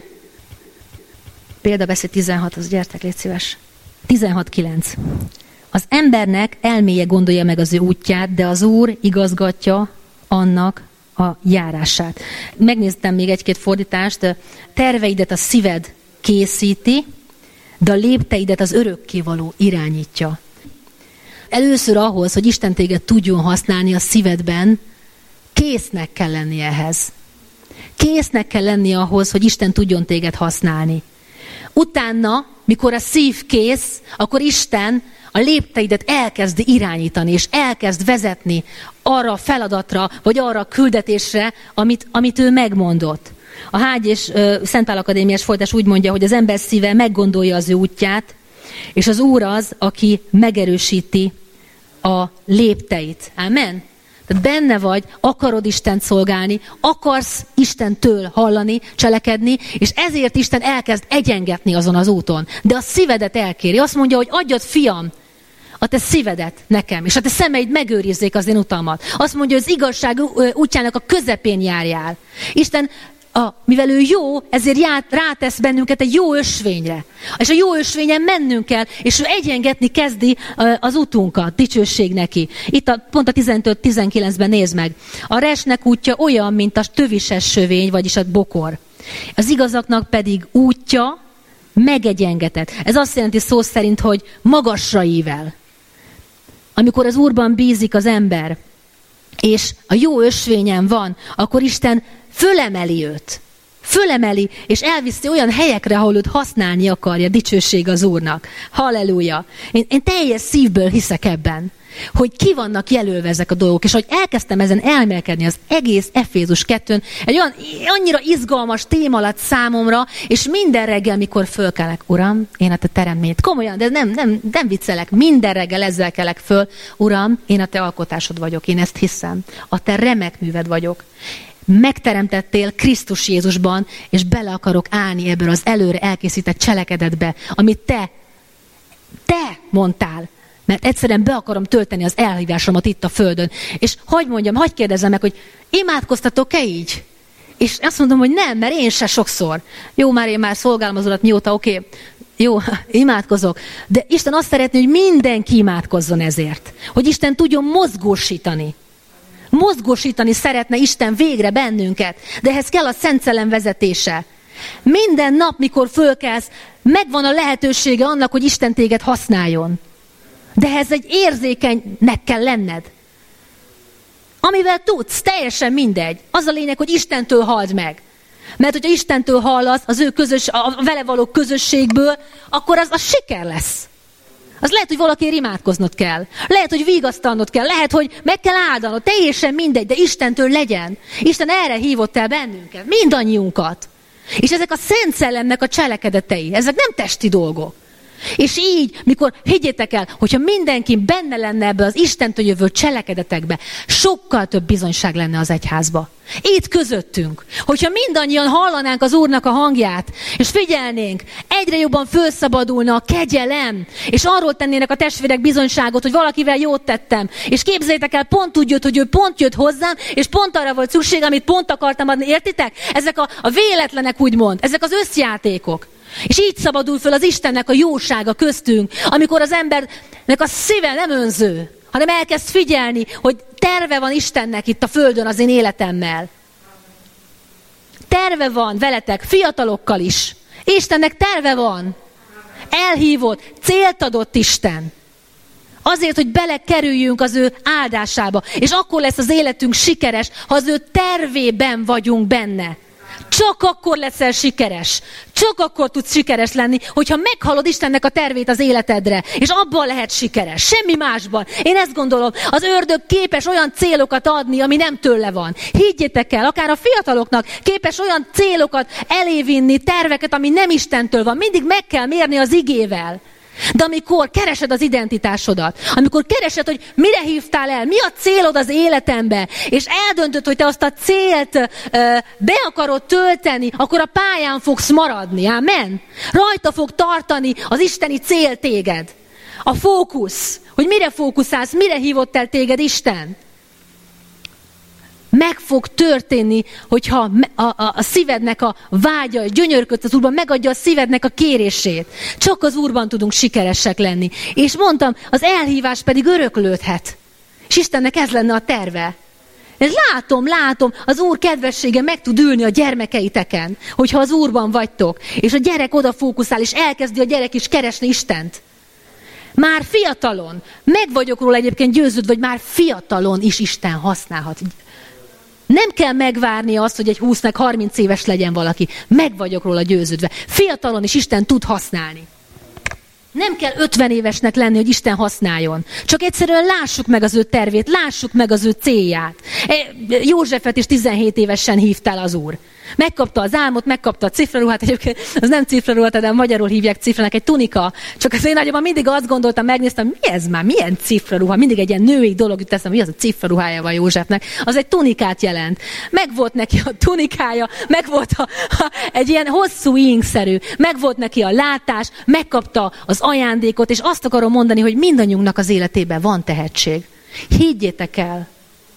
Példabeszéd tizenhat, az gyertek, légy szíves. tizenhat kilenc. Az embernek elméje gondolja meg az ő útját, de az Úr igazgatja annak a járását. Megnéztem még egy-két fordítást. Terveidet a szíved készíti, de a lépteidet az örökkévaló irányítja. Először ahhoz, hogy Isten téged tudjon használni a szívedben, késznek kell lenni ehhez. Késznek kell lenni ahhoz, hogy Isten tudjon téged használni. Utána, mikor a szív kész, akkor Isten a lépteidet elkezdi irányítani, és elkezd vezetni arra a feladatra, vagy arra a küldetésre, amit, amit ő megmondott. A Hágy és uh, Szentpál Akadémiás fordítás úgy mondja, hogy az ember szíve meggondolja az ő útját, és az Úr az, aki megerősíti a lépteit. Amen? Tehát benne vagy, akarod Istent szolgálni, akarsz Istentől hallani, cselekedni, és ezért Isten elkezd egyengetni azon az úton. De a szívedet elkéri. Azt mondja, hogy adjad, fiam, a te szívedet nekem, és a te szemeid megőrizzék az én utalmat. Azt mondja, hogy az igazság útjának a közepén járjál. Isten, a, mivel ő jó, ezért ját, rátesz bennünket egy jó ösvényre. És a jó ösvényen mennünk kell, és ő egyengetni kezdi az utunkat, dicsőség neki. Itt a, pont a tizenöt tizenkilencben nézd meg. A resnek útja olyan, mint a tövises sövény, vagyis a bokor. Az igazaknak pedig útja megegyengetett. Ez azt jelenti szó szerint, hogy magasra ível. Amikor az Úrban bízik az ember, és a jó ösvényen van, akkor Isten fölemeli őt. Fölemeli, és elviszi olyan helyekre, ahol őt használni akarja. Dicsőség az Úrnak. Halleluja. Én, én teljes szívből hiszek ebben, hogy ki vannak jelölve ezek a dolgok, és hogy elkezdtem ezen elmélkedni az egész Efézus kettőn, egy olyan annyira izgalmas téma lett számomra, és minden reggel, mikor fölkelek, Uram, én a te teremtményt, komolyan, de nem, nem, nem viccelek, minden reggel ezzel kelek föl, Uram, én a te alkotásod vagyok, én ezt hiszem, a te remek műved vagyok. Megteremtettél Krisztus Jézusban, és bele akarok állni ebből az előre elkészített cselekedetbe, amit te, te mondtál. Mert egyszerűen be akarom tölteni az elhívásomat itt a földön. És hogy mondjam, hogy kérdezzem meg, hogy imádkoztatok-e így? És azt mondom, hogy nem, mert én se sokszor. Jó, már én már szolgálom az Urat mióta, oké, okay. Jó, imádkozok. De Isten azt szeretné, hogy mindenki imádkozzon ezért. Hogy Isten tudjon mozgósítani. Mozgósítani szeretne Isten végre bennünket. De ehhez kell a Szent Szellem vezetése. Minden nap, mikor fölkelsz, megvan a lehetősége annak, hogy Isten téged használjon. De ez egy érzékenynek kell lenned. Amivel tudsz, teljesen mindegy. Az a lényeg, hogy Istentől halld meg. Mert hogyha Istentől hallasz, az ő közös, a vele való közösségből, akkor az a siker lesz. Az lehet, hogy valakiért imádkoznod kell. Lehet, hogy vigasztalnod kell. Lehet, hogy meg kell áldanod. Teljesen mindegy, de Istentől legyen. Isten erre hívott el bennünket. Mindannyiunkat. És ezek a Szent Szellemnek a cselekedetei. Ezek nem testi dolgok. És így, mikor, higgyétek el, hogyha mindenki benne lenne ebbe az Istentől jövő cselekedetekbe, sokkal több bizonyság lenne az egyházba. Itt közöttünk. Hogyha mindannyian hallanánk az Úrnak a hangját, és figyelnénk, egyre jobban fölszabadulna a kegyelem, és arról tennének a testvérek bizonyságot, hogy valakivel jót tettem. És képzeljétek el, pont úgy jött, hogy ő pont jött hozzám, és pont arra volt szükség, amit pont akartam adni. Értitek? Ezek a, a véletlenek úgymond, ezek az összjátékok. És így szabadul föl az Istennek a jósága köztünk, amikor az embernek a szíve nem önző, hanem elkezd figyelni, hogy terve van Istennek itt a földön az én életemmel. Terve van veletek, fiatalokkal is. Istennek terve van. Elhívott, célt adott Isten. Azért, hogy belekerüljünk az ő áldásába. És akkor lesz az életünk sikeres, ha az ő tervében vagyunk benne. Csak akkor leszel sikeres. Csak akkor tudsz sikeres lenni, hogyha meghallod Istennek a tervét az életedre. És abban lehet sikeres. Semmi másban. Én ezt gondolom, az ördög képes olyan célokat adni, ami nem tőle van. Higgyétek el, akár a fiataloknak képes olyan célokat elévinni, terveket, ami nem Istentől van. Mindig meg kell mérni az igével. De amikor keresed az identitásodat, amikor keresed, hogy mire hívtál el, mi a célod az életembe, és eldöntöd, hogy te azt a célt uh, be akarod tölteni, akkor a pályán fogsz maradni. Amen? Rajta fog tartani az isteni cél téged. A fókusz, hogy mire fókuszálsz, mire hívott el téged Isten. Meg fog történni, hogyha a, a, a szívednek a vágya, gyönyörködsz az Úrban, megadja a szívednek a kérését. Csak az Úrban tudunk sikeresek lenni. És mondtam, az elhívás pedig öröklődhet. És Istennek ez lenne a terve. És látom, látom, az Úr kedvessége meg tud ülni a gyermekeiteken, hogyha az Úrban vagytok. És a gyerek oda fókuszál, és elkezdi a gyerek is keresni Istent. Már fiatalon, meg vagyok róla egyébként győződve, vagy már fiatalon is Isten használhat. Nem kell megvárni azt, hogy egy húsz harminc éves legyen valaki. Meg vagyok róla győződve. Fiatalon is Isten tud használni. Nem kell ötven évesnek lenni, hogy Isten használjon. Csak egyszerűen lássuk meg az ő tervét, lássuk meg az ő célját. Józsefet is tizenhét évesen hívta el az Úr. Megkapta az álmot, megkapta a cifraruhát, egyébként az nem cifraruhát, de magyarul hívják cifrának, egy tunika. Csak az én nagyobban mindig azt gondoltam, megnéztem, mi ez már, milyen cifraruha, mindig egy ilyen női dolog jut eszembe, mi az a cifraruhája van Józsefnek. Az egy tunikát jelent. Meg volt neki a tunikája, meg volt a, a, egy ilyen hosszú íngszerű, meg volt neki a látás, megkapta az ajándékot, és azt akarom mondani, hogy mindannyiunknak az életében van tehetség. Higgyétek el!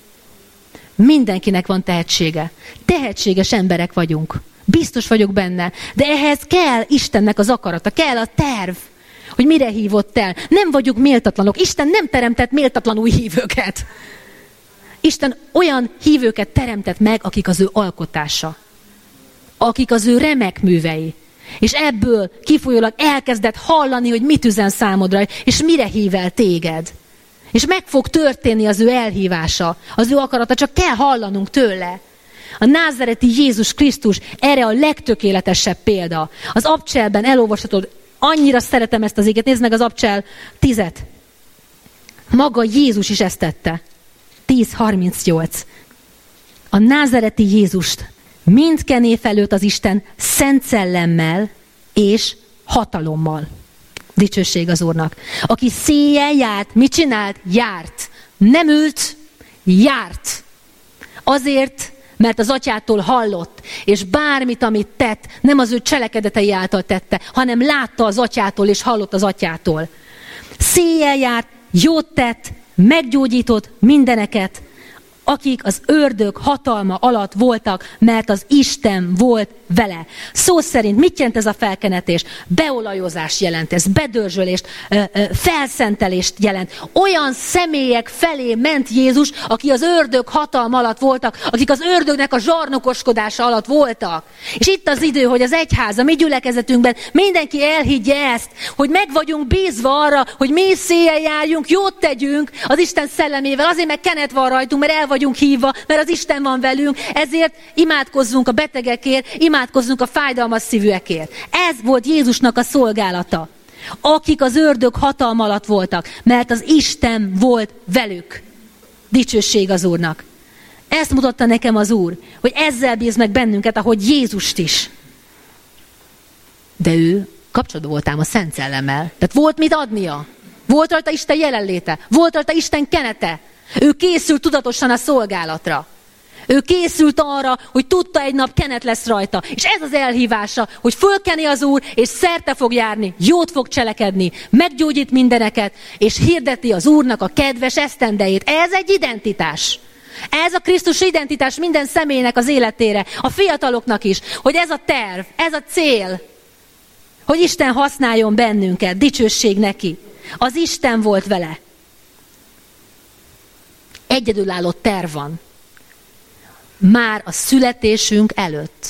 Mindenkinek van tehetsége. Tehetséges emberek vagyunk. Biztos vagyok benne. De ehhez kell Istennek az akarata, kell a terv, hogy mire hívott el. Nem vagyunk méltatlanok. Isten nem teremtett méltatlanul hívőket. Isten olyan hívőket teremtett meg, akik az ő alkotása. Akik az ő remek művei. És ebből kifolyólag elkezdett hallani, hogy mit üzen számodra, és mire hív el téged. És meg fog történni az ő elhívása, az ő akarata, csak kell hallanunk tőle. A názáreti Jézus Krisztus erre a legtökéletesebb példa. Az Abcselben elolvashatod, annyira szeretem ezt az éget, nézd meg az Abcsel tízet. Maga Jézus is ezt tette. tíz harmincnyolc. A názáreti Jézust mindkené felőtt az Isten szent szellemmel és hatalommal. Dicsőség az Úrnak. Aki széjjel járt, mit csinált? Járt. Nem ült, járt. Azért, mert az atyától hallott, és bármit, amit tett, nem az ő cselekedetei által tette, hanem látta az atyától, és hallott az atyától. Széjjel járt, jót tett, meggyógyított mindeneket, akik az ördög hatalma alatt voltak, mert az Isten volt vele. Szó szerint mit jelent ez a felkenetés? Beolajozás jelent ez, bedörzsölést, felszentelést jelent. Olyan személyek felé ment Jézus, akik az ördög hatalma alatt voltak, akik az ördögnek a zsarnokoskodása alatt voltak. És itt az idő, hogy az egyház, a mi gyülekezetünkben mindenki elhiggye ezt, hogy meg vagyunk bízva arra, hogy mi széjjel járjunk, jót tegyünk az Isten szellemével, azért meg kenet van rajtunk, mert el vagyunk hívva, mert az Isten van velünk, ezért imádkozzunk a betegekért, imádkozzunk a fájdalmas szívűekért. Ez volt Jézusnak a szolgálata. Akik az ördög hatalma alatt voltak, mert az Isten volt velük. Dicsőség az Úrnak. Ezt mutatta nekem az Úr, hogy ezzel bíz meg bennünket, ahogy Jézust is. De ő kapcsolatban volt ám a Szent Szellemmel. Tehát volt mit adnia. Volt rajta Isten jelenléte. Volt rajta Isten kenete. Ő készült tudatosan a szolgálatra. Ő készült arra, hogy tudta, egy nap kenet lesz rajta. És ez az elhívása, hogy fölkeni az Úr, és szerte fog járni, jót fog cselekedni, meggyógyít mindeneket, és hirdeti az Úrnak a kedves esztendejét. Ez egy identitás. Ez a Krisztus identitás minden személynek az életére, a fiataloknak is, hogy ez a terv, ez a cél, hogy Isten használjon bennünket, dicsőség neki. Az Isten volt vele. Egyedülálló terv van. Már a születésünk előtt.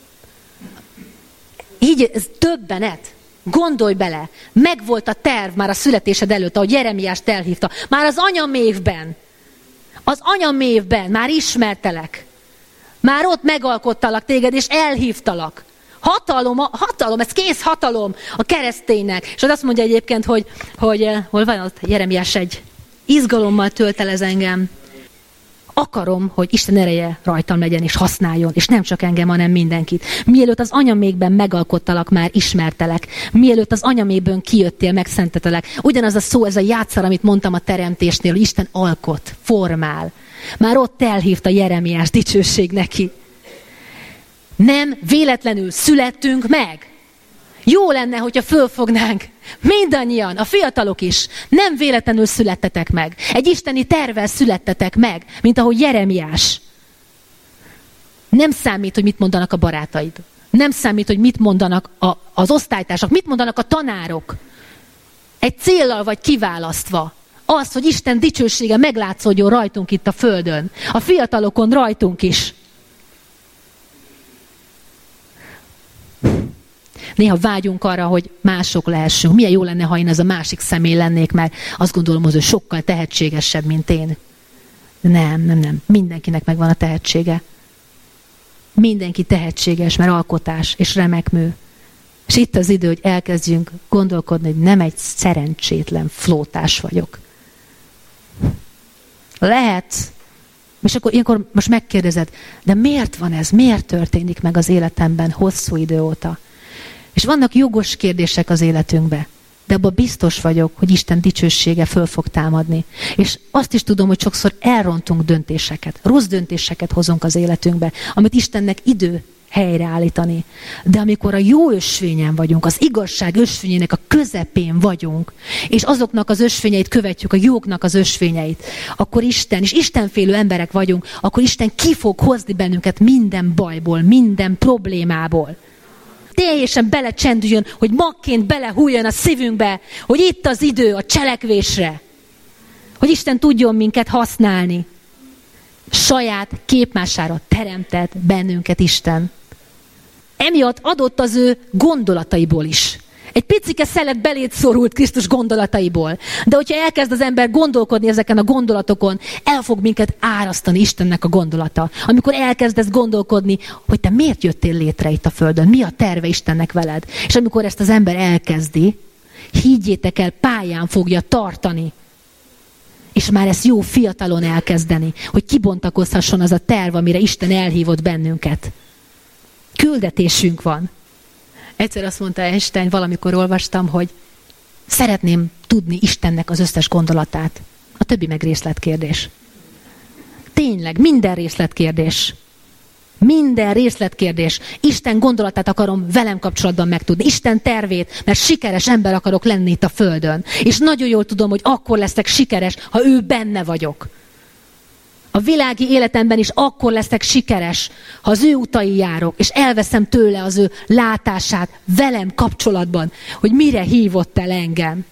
Így ez döbbenet. Gondolj bele. Megvolt a terv már a születésed előtt, ahogy Jeremiást elhívta. Már az anyamévben. Az anyamévben már ismertelek. Már ott megalkottalak téged, és elhívtalak. Hatalom, hatalom, ez kész hatalom a kereszténynek. És azt mondja egyébként, hogy, hogy hol van ott Jeremiás egy izgalommal tölt el ez engem. Akarom, hogy Isten ereje rajtam legyen és használjon, és nem csak engem, hanem mindenkit. Mielőtt az anyamékben megalkottalak, már ismertelek. Mielőtt az anyamékből kijöttél, megszentetelek. Ugyanaz a szó, ez a játszar, amit mondtam a teremtésnél, hogy Isten alkot, formál. Már ott elhívta Jeremiás, dicsőség neki. Nem véletlenül születtünk meg. Jó lenne, hogyha fölfognánk mindannyian, a fiatalok is. Nem véletlenül születtetek meg. Egy isteni tervvel születtetek meg, mint ahogy Jeremiás. Nem számít, hogy mit mondanak a barátaid. Nem számít, hogy mit mondanak a, az osztálytársak, mit mondanak a tanárok. Egy céllal vagy kiválasztva. Az, hogy Isten dicsősége meglátszódjon rajtunk itt a földön. A fiatalokon rajtunk is. Néha vágyunk arra, hogy mások lehessünk. Milyen jó lenne, ha én ez a másik személy lennék, mert azt gondolom, hogy ő sokkal tehetségesebb, mint én. Nem, nem, nem. Mindenkinek megvan a tehetsége. Mindenki tehetséges, mert alkotás és remek mű. És itt az idő, hogy elkezdjünk gondolkodni, hogy nem egy szerencsétlen flótás vagyok. Lehet, és akkor ilyenkor most megkérdezed, de miért van ez? Miért történik meg az életemben hosszú idő óta? És vannak jogos kérdések az életünkbe, de abban biztos vagyok, hogy Isten dicsősége föl fog támadni. És azt is tudom, hogy sokszor elrontunk döntéseket, rossz döntéseket hozunk az életünkbe, amit Istennek idő helyreállítani. De amikor a jó ösvényen vagyunk, az igazság ösvényének a közepén vagyunk, és azoknak az ösvényeit követjük, a jóknak az ösvényeit, akkor Isten, és istenfélő emberek vagyunk, akkor Isten ki fog hozni bennünket minden bajból, minden problémából. Teljesen belecsendüljön, hogy magként belehújjon a szívünkbe, hogy itt az idő a cselekvésre. Hogy Isten tudjon minket használni. Saját képmására teremtett bennünket Isten. Emiatt adott az ő gondolataiból is. Egy picike szelet beléd szorult Krisztus gondolataiból. De hogyha elkezd az ember gondolkodni ezeken a gondolatokon, el fog minket árasztani Istennek a gondolata. Amikor elkezdesz gondolkodni, hogy te miért jöttél létre itt a földön, mi a terve Istennek veled. És amikor ezt az ember elkezdi, higgyétek el, pályán fogja tartani. És már ezt jó fiatalon elkezdeni, hogy kibontakozhasson az a terv, amire Isten elhívott bennünket. Küldetésünk van. Egyszer azt mondta Einstein, valamikor olvastam, hogy szeretném tudni Istennek az összes gondolatát. A többi meg részletkérdés. Tényleg, minden részletkérdés. Minden részletkérdés. Isten gondolatát akarom velem kapcsolatban megtudni. Isten tervét, mert sikeres ember akarok lenni itt a földön. És nagyon jól tudom, hogy akkor leszek sikeres, ha ő benne vagyok. A világi életemben is akkor leszek sikeres, ha az ő utai járok, és elveszem tőle az ő látását velem kapcsolatban, hogy mire hívott el engem.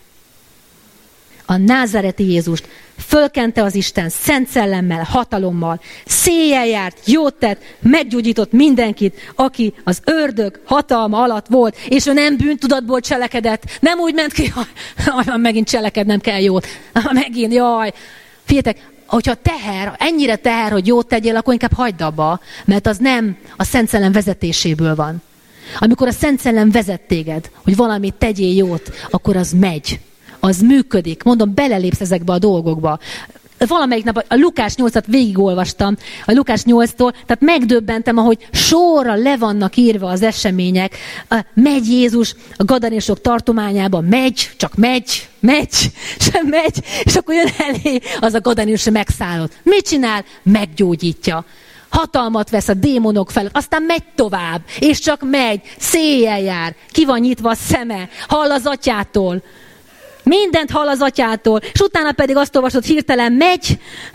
A názáreti Jézust fölkente az Isten szent szellemmel, hatalommal, széjjel járt, jót tett, meggyógyított mindenkit, aki az ördög hatalma alatt volt, és ő nem bűntudatból cselekedett, nem úgy ment ki, hogy megint cselekednem kell jót, megint, jaj. Figyeljetek, hogyha teher, ennyire teher, hogy jót tegyél, akkor inkább hagyd abba, mert az nem a Szent Szellem vezetéséből van. Amikor a Szent Szellem vezet téged, hogy valamit tegyél jót, akkor az megy. Az működik. Mondom, belelépsz ezekbe a dolgokba. Valamelyik nap a Lukás nyolcat végigolvastam, a Lukás nyolctól, tehát megdöbbentem, ahogy sorra le vannak írva az események. Megy Jézus a gadarénosok tartományába, megy, csak megy, megy, sem megy, és akkor jön elé az a gadarénos megszállott. Mit csinál? Meggyógyítja. Hatalmat vesz a démonok felett, aztán megy tovább, és csak megy, széjjel jár, ki van nyitva a szeme, hall az atyától. Mindent hall az atyától, és utána pedig azt olvasod, hirtelen megy,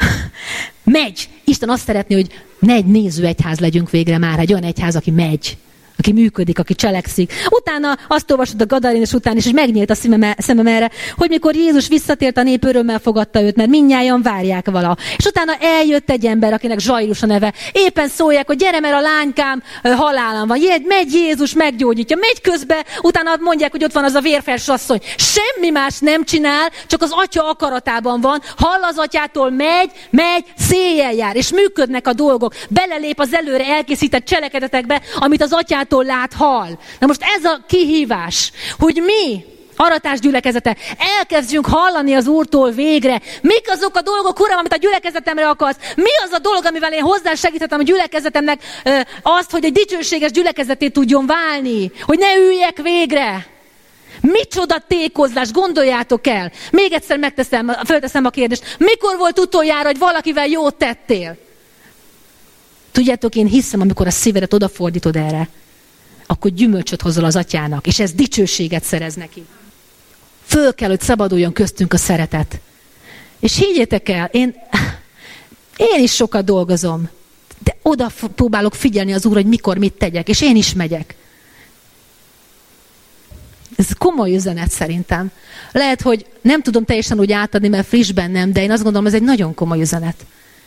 megy. Isten azt szeretné, hogy ne egy nézőegyház legyünk végre már, egy olyan egyház, aki megy, aki működik, aki cselekszik. Utána azt olvasod a gadarénos után is, és megnyílt a szemem, szemem erre, hogy mikor Jézus visszatért, a nép örömmel fogadta őt, mert mindnyájan várják vala. És utána eljött egy ember, akinek Zsairus a neve. Éppen szólják, hogy gyere, mert a lánykám halálán van. Jegy, megy Jézus, meggyógyítja. Megy közbe, utána mondják, hogy ott van az a vérfels asszony. Semmi más nem csinál, csak az atya akaratában van. Hall az atyától, megy, megy, széjjel jár. És működnek a dolgok. Belelép az előre elkészített cselekedetekbe, amit az atyától lát, hall. Na most ez a kihívás, hogy mi, aratás gyülekezete, elkezdjünk hallani az Úrtól végre. Mik azok a dolgok, Uram, amit a gyülekezetemre akarsz? Mi az a dolog, amivel én hozzásegíthetem a gyülekezetemnek azt, hogy egy dicsőséges gyülekezeté tudjon válni? Hogy ne üljek végre? Micsoda tékozlás, gondoljátok el. Még egyszer megteszem, fölteszem a kérdést. Mikor volt utoljára, hogy valakivel jót tettél? Tudjátok, én hiszem, amikor a szívedet odafordítod erre, akkor gyümölcsöt hozol az atyának, és ez dicsőséget szerez neki. Föl kell, hogy szabaduljon köztünk a szeretet. És higgyétek el, én, én is sokat dolgozom, de oda próbálok figyelni az Úr, hogy mikor mit tegyek, és én is megyek. Ez komoly üzenet szerintem. Lehet, hogy nem tudom teljesen úgy átadni, mert friss bennem, de én azt gondolom, ez egy nagyon komoly üzenet.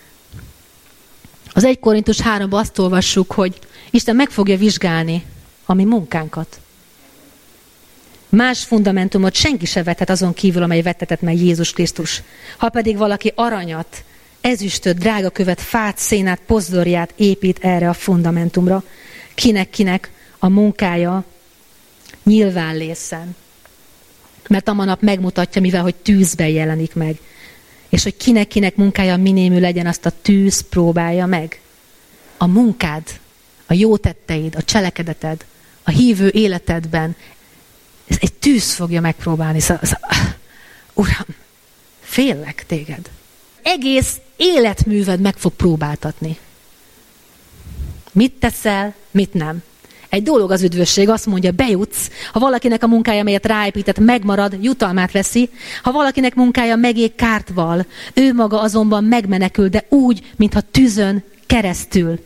Az egy Korintus háromban azt olvassuk, hogy Isten meg fogja vizsgálni a mi munkánkat. Más fundamentumot senki se vethet azon kívül, amely vettetett meg Jézus Krisztus. Ha pedig valaki aranyat, ezüstöt, drágakövet, fát, szénát, pozdorját épít erre a fundamentumra, kinek-kinek a munkája nyilván lészen. Mert a manap megmutatja, mivel hogy tűzben jelenik meg. És hogy kinek-kinek munkája minémű legyen, azt a tűz próbálja meg. A munkád, a jó tetteid, a cselekedeted, a hívő életedben, ez egy tűz fogja megpróbálni. Szóval, szóval, Uram, félek téged. Egész életműved meg fog próbáltatni. Mit teszel, mit nem. Egy dolog az üdvösség, azt mondja, bejutsz, ha valakinek a munkája, melyet ráépített, megmarad, jutalmát veszi, ha valakinek munkája megég, kárt val, ő maga azonban megmenekül, de úgy, mintha tűzön keresztül.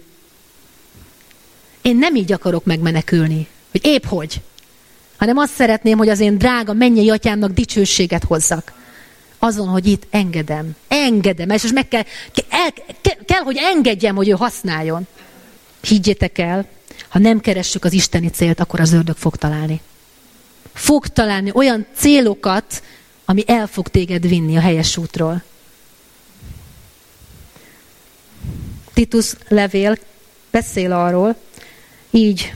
Én nem így akarok megmenekülni, hogy épp hogy, hanem azt szeretném, hogy az én drága mennyei atyámnak dicsőséget hozzak. Azon, hogy itt engedem. Engedem, és meg kell, el, kell, kell, hogy engedjem, hogy ő használjon. Higgyétek el, ha nem keressük az isteni célt, akkor az ördög fog találni. Fog találni olyan célokat, ami el fog téged vinni a helyes útról. Titus levél beszél arról, így,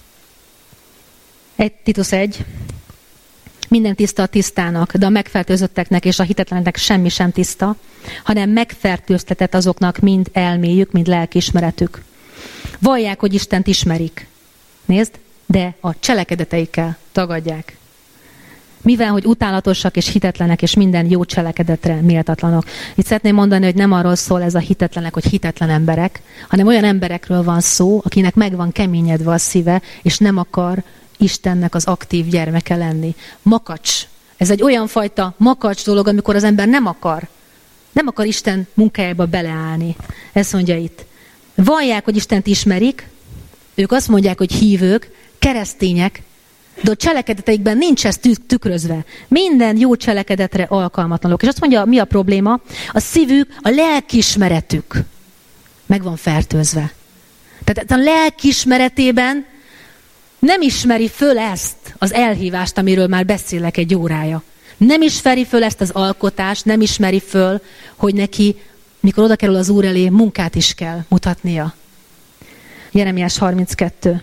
egy, Titus egy, minden tiszta a tisztának, de a megfertőzötteknek és a hitetleneknek semmi sem tiszta, hanem megfertőztetett azoknak mind elméjük, mind lelkiismeretük. Vallják, hogy Istent ismerik. Nézd, de a cselekedeteikkel tagadják. Mivel, hogy utálatosak és hitetlenek, és minden jó cselekedetre méltatlanok. Itt szeretném mondani, hogy nem arról szól ez a hitetlenek, hogy hitetlen emberek, hanem olyan emberekről van szó, akinek meg van keményedve a szíve, és nem akar Istennek az aktív gyermeke lenni. Makacs. Ez egy olyan fajta makacs dolog, amikor az ember nem akar Nem akar Isten munkájába beleállni. Ezt mondja itt. Vallják, hogy Istent ismerik, ők azt mondják, hogy hívők, keresztények, de a cselekedeteikben nincs ez tükrözve. Minden jó cselekedetre alkalmatlanok. És azt mondja, mi a probléma? A szívük, a lelkiismeretük meg van fertőzve. Tehát a lelkiismeretében nem ismeri föl ezt az elhívást, amiről már beszélek egy órája. Nem ismeri föl ezt az alkotást, nem ismeri föl, hogy neki, mikor oda kerül az Úr elé, munkát is kell mutatnia. Jeremiás harminckettő.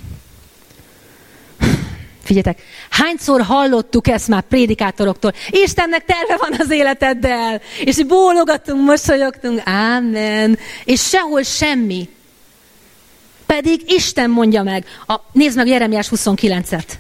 Figyeljetek, hányszor hallottuk ezt már prédikátoroktól? Istennek terve van az életeddel, és bólogatunk, mosolyogtunk, ámen, és sehol semmi. Pedig Isten mondja meg. A, nézd meg Jeremiás huszonkilencet.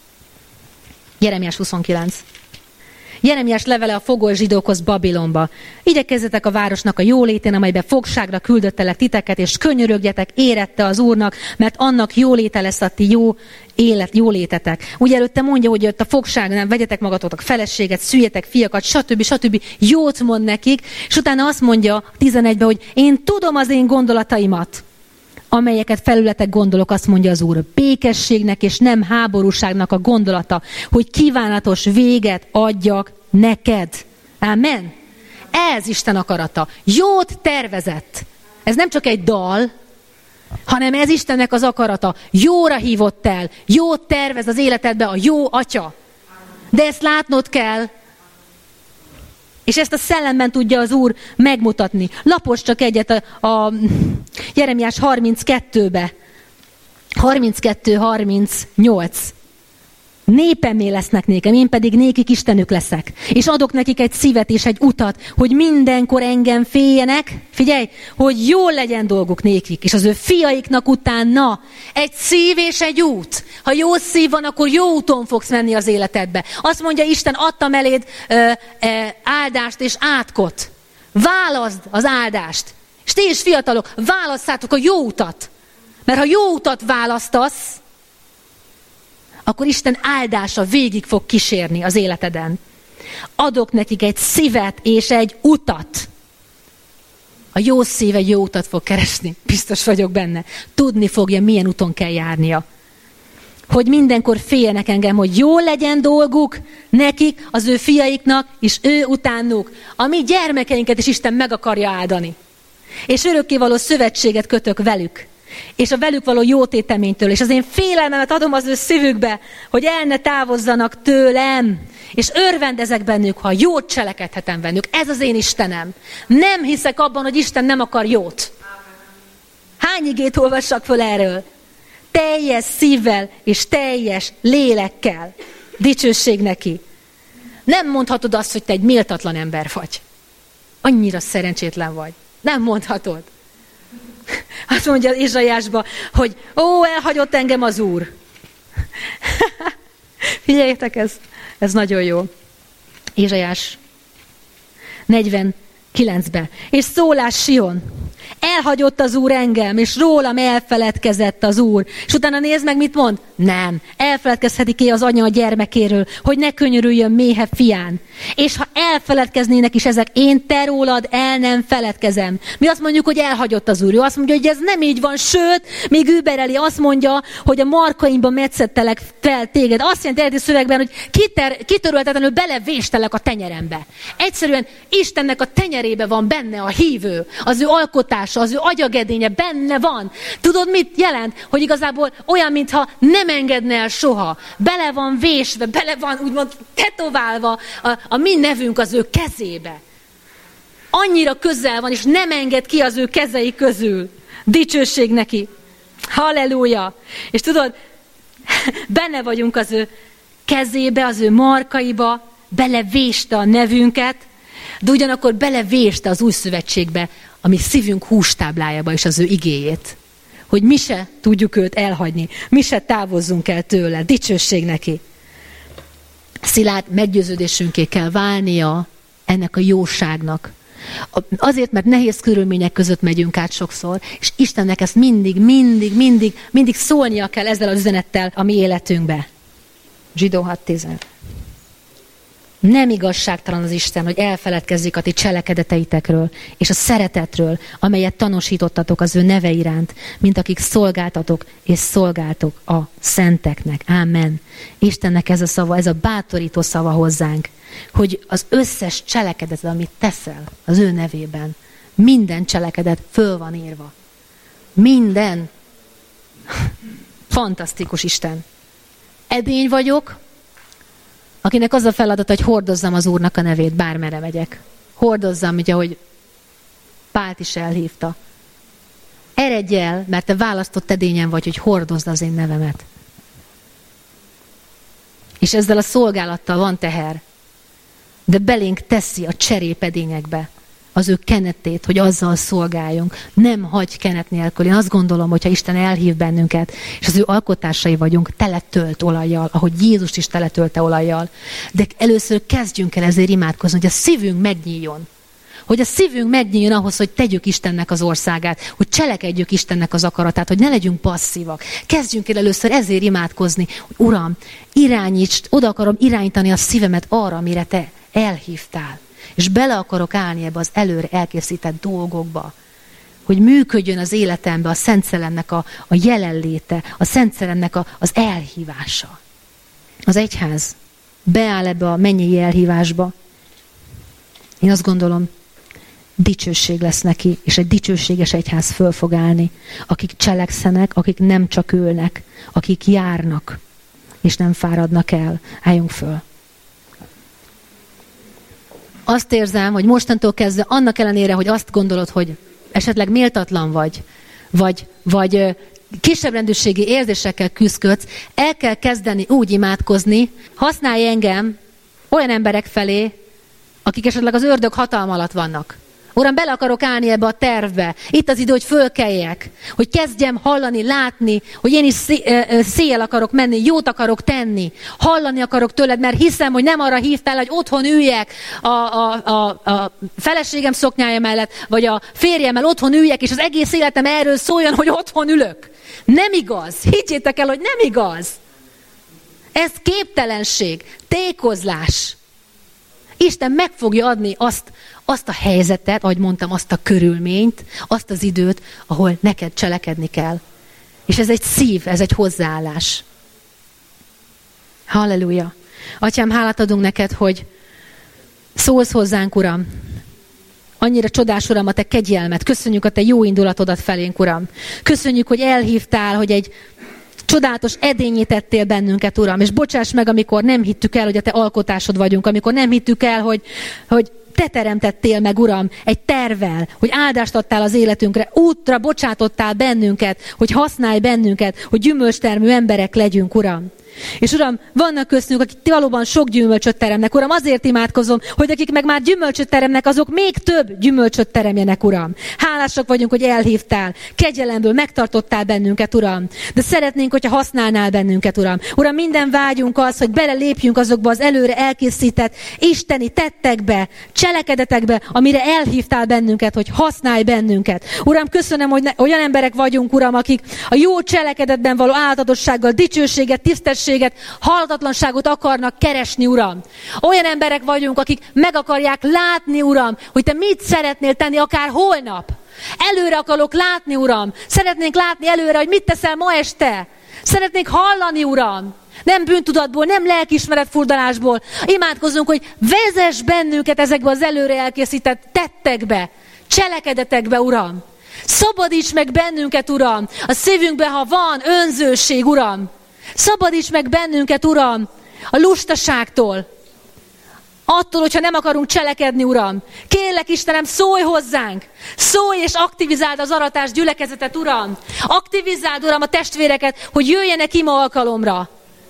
Jeremiás huszonkilenc. Jeremiás levele a fogoly zsidókhoz Babilonba. Igyekezzetek a városnak a jólétén, amelybe fogságra küldöttelek titeket, és könyörögjetek érette az Úrnak, mert annak jóléte lesz a ti jó élet, jólétetek. Ugye előtte mondja, hogy ott a fogságnál vegyetek magatoknak feleséget, szüljetek fiakat, stb. stb. Jót mond nekik, és utána azt mondja tizenegyben, hogy én tudom az én gondolataimat, amelyeket felületek gondolok, azt mondja az Úr. Békességnek és nem háborúságnak a gondolata, hogy kívánatos véget adjak neked. Amen. Ez Isten akarata. Jót tervezett. Ez nem csak egy dal, hanem ez Istennek az akarata. Jóra hívott el. Jót tervez az életedbe a jó atya. De ezt látnod kell, és ezt a szellemben tudja az Úr megmutatni. Lapos csak egyet a, a Jeremiás harminckettőbe. harminckettő harmincnyolc. Népemmé lesznek nékem, én pedig nékik Istenük leszek. És adok nekik egy szívet és egy utat, hogy mindenkor engem féljenek, figyelj, hogy jól legyen dolguk nékik, és az ő fiaiknak utána egy szív és egy út. Ha jó szív van, akkor jó úton fogsz menni az életedbe. Azt mondja Isten, adtam eléd ö, ö, áldást és átkot. Válaszd az áldást. És ti is fiatalok, válasszátok a jó utat. Mert ha jó utat választasz, akkor Isten áldása végig fog kísérni az életeden. Adok nekik egy szívet és egy utat. A jó szív egy jó utat fog keresni. Biztos vagyok benne. Tudni fogja, milyen úton kell járnia. Hogy mindenkor féljenek engem, hogy jól legyen dolguk nekik, az ő fiaiknak, és ő utánuk. A mi gyermekeinket is Isten meg akarja áldani. És örökkévaló szövetséget kötök velük. És a velük való jótéteménytől, és az én félelmemet adom az ő szívükbe, hogy el ne távozzanak tőlem, és örvendezek bennük, ha jót cselekedhetem bennük. Ez az én Istenem. Nem hiszek abban, hogy Isten nem akar jót. Hány igét olvassak föl erről? Teljes szívvel és teljes lélekkel. Dicsőség neki. Nem mondhatod azt, hogy te egy méltatlan ember vagy. Annyira szerencsétlen vagy. Nem mondhatod. Azt mondja Ézsaiásban, hogy ó, elhagyott engem az Úr. Figyeljétek, ez, ez nagyon jó. Ézsaiás negyvenkilencben. És szólás Sion. Elhagyott az Úr engem, és rólam elfeledkezett az Úr. És utána nézd meg, mit mond. Nem. Elfeledkezhetik-e az anya a gyermekéről, hogy ne könyörüljön méhe fián. És ha elfeledkeznének is ezek, én te rólad el nem feledkezem. Mi azt mondjuk, hogy elhagyott az Úr. Ő azt mondja, hogy ez nem így van, sőt, még übereli, azt mondja, hogy a markaimba metszettelek fel téged. Azt jelenti eredeti szövegben, hogy kiter, kitöröltetlenül belevéstelek a tenyerembe. Egyszerűen Istennek a tenyerébe van benne a hívő, az ő alkotása, az ő agyagedénye benne van. Tudod, mit jelent? Hogy igazából olyan, mintha nem engedne el soha. Bele van vésve, bele van úgymond tetoválva a, a mi nevünk az ő kezébe. Annyira közel van, és nem enged ki az ő kezei közül. Dicsőség neki. Halleluja. És tudod, benne vagyunk az ő kezébe, az ő markaiba, belevéste a nevünket, de ugyanakkor belevéste az új szövetségbe, a mi szívünk hústáblájába is az ő igéjét. Hogy mi se tudjuk őt elhagyni, mi se távozzunk el tőle. Dicsőség neki. Szilárd meggyőződésünké kell válnia ennek a jóságnak. Azért, mert nehéz körülmények között megyünk át sokszor, és Istennek ezt mindig, mindig, mindig, mindig szólnia kell ezzel az üzenettel a mi életünkbe. Zsidó hat tíz. Nem igazságtalan az Isten, hogy elfeledkezzék a ti cselekedeteitekről, és a szeretetről, amelyet tanúsítottatok az ő neve iránt, mint akik szolgáltatok és szolgáltok a szenteknek. Ámen. Istennek ez a szava, ez a bátorító szava hozzánk, hogy az összes cselekedet, amit teszel az ő nevében, minden cselekedet föl van írva. Minden. Fantasztikus Isten. Edény vagyok, akinek az a feladat, hogy hordozzam az Úrnak a nevét, bármerre megyek. Hordozzam, ugye, ahogy Pált is elhívta. Eredj el, mert te választott edényen vagy, hogy hordozd az én nevemet. És ezzel a szolgálattal van teher. De belénk teszi a cserépedényekbe az ő kenetét, hogy azzal szolgáljunk. Nem hagy kenet nélkül. Én azt gondolom, hogyha Isten elhív bennünket, és az ő alkotásai vagyunk, teletölt olajjal, ahogy Jézust is teletölte olajjal. De először kezdjünk el ezért imádkozni, hogy a szívünk megnyíljon. Hogy a szívünk megnyíljon ahhoz, hogy tegyük Istennek az országát, hogy cselekedjük Istennek az akaratát, hogy ne legyünk passzívak. Kezdjünk el először ezért imádkozni, hogy Uram, irányíts, oda akarom irányítani a szívemet arra, amire te elhívtál. És bele akarok állni ebbe az előre elkészített dolgokba, hogy működjön az életembe a Szent Szellemnek a, a jelenléte, a Szent Szellemnek a, az elhívása. Az egyház beáll ebbe a mennyei elhívásba. Én azt gondolom, dicsőség lesz neki, és egy dicsőséges egyház föl fog állni, akik cselekszenek, akik nem csak ülnek, akik járnak, és nem fáradnak el. Álljunk föl. Azt érzem, hogy mostantól kezdve annak ellenére, hogy azt gondolod, hogy esetleg méltatlan vagy, vagy, vagy kisebbrendűségi érzésekkel küzdködsz, el kell kezdeni úgy imádkozni, használj engem olyan emberek felé, akik esetleg az ördög hatalma alatt vannak. Uram, bele akarok állni ebbe a tervbe. Itt az idő, hogy fölkeljek, hogy kezdjem hallani, látni, hogy én is széjjel akarok menni, jót akarok tenni, hallani akarok tőled, mert hiszem, hogy nem arra hívtál, hogy otthon üljek a, a, a, a feleségem szoknyája mellett, vagy a férjemmel otthon üljek, és az egész életem erről szóljon, hogy otthon ülök. Nem igaz. Higgyétek el, hogy nem igaz. Ez képtelenség, tékozlás. Isten meg fogja adni azt, azt a helyzetet, ahogy mondtam, azt a körülményt, azt az időt, ahol neked cselekedni kell. És ez egy szív, ez egy hozzáállás. Halleluja! Atyám, hálát adunk neked, hogy szólsz hozzánk, Uram. Annyira csodás, Uram, a te kegyelmet. Köszönjük a te jó indulatodat felénk, Uram. Köszönjük, hogy elhívtál, hogy egy csodálatos edényé tettél bennünket, Uram, és bocsáss meg, amikor nem hittük el, hogy a te alkotásod vagyunk, amikor nem hittük el, hogy, hogy te teremtettél meg, Uram, egy tervvel, hogy áldást adtál az életünkre, útra bocsátottál bennünket, hogy használj bennünket, hogy gyümölcstermű emberek legyünk, Uram. És Uram, vannak köztünk, akik valóban sok gyümölcsöt teremnek, Uram, azért imádkozom, hogy akik meg már gyümölcsöt teremnek, azok még több gyümölcsöt teremjenek, Uram. Hálásak vagyunk, hogy elhívtál, kegyelemből megtartottál bennünket, Uram. De szeretnénk, hogyha használnál bennünket, Uram. Uram, minden vágyunk az, hogy belelépjünk azokba az előre elkészített isteni tettekbe, cselekedetekbe, amire elhívtál bennünket, hogy használj bennünket. Uram, köszönöm, hogy ne, olyan emberek vagyunk, Uram, akik a jó cselekedetben való áldatossággal, dicsőséget, tisztességet, halhatatlanságot akarnak keresni, Uram. Olyan emberek vagyunk, akik meg akarják látni, Uram, hogy te mit szeretnél tenni akár holnap. Előre akarok látni, Uram. Szeretnénk látni előre, hogy mit teszel ma este. Szeretnénk hallani, Uram. Nem bűntudatból, nem lelkiismeret furdalásból. Imádkozunk, hogy vezess bennünket ezekbe az előre elkészített tettekbe, cselekedetekbe, Uram. Szabadíts meg bennünket, Uram. A szívünkben, ha van önzőség, Uram. Szabadíts meg bennünket, Uram, a lustaságtól. Attól, hogyha nem akarunk cselekedni, Uram. Kérlek, Istenem, szólj hozzánk. Szólj és aktivizáld az aratás gyülekezetet, Uram. Aktivizáld, Uram, a testvéreket, hogy jöjjenek ima alkalomra.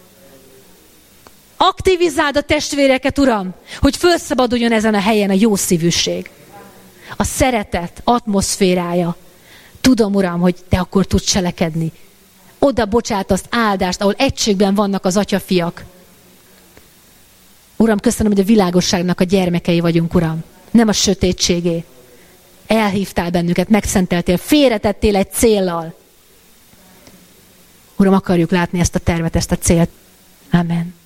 Aktivizáld a testvéreket, Uram, hogy felszabaduljon ezen a helyen a jó szívűség. A szeretet atmoszférája. Tudom, Uram, hogy te akkor tudsz cselekedni. Oda bocsátasd áldást, ahol egységben vannak az atyafiak. Uram, köszönöm, hogy a világosságnak a gyermekei vagyunk, Uram. Nem a sötétségé. Elhívtál bennünket, megszenteltél, félretettél egy céllal. Uram, akarjuk látni ezt a tervet, ezt a célt. Amen.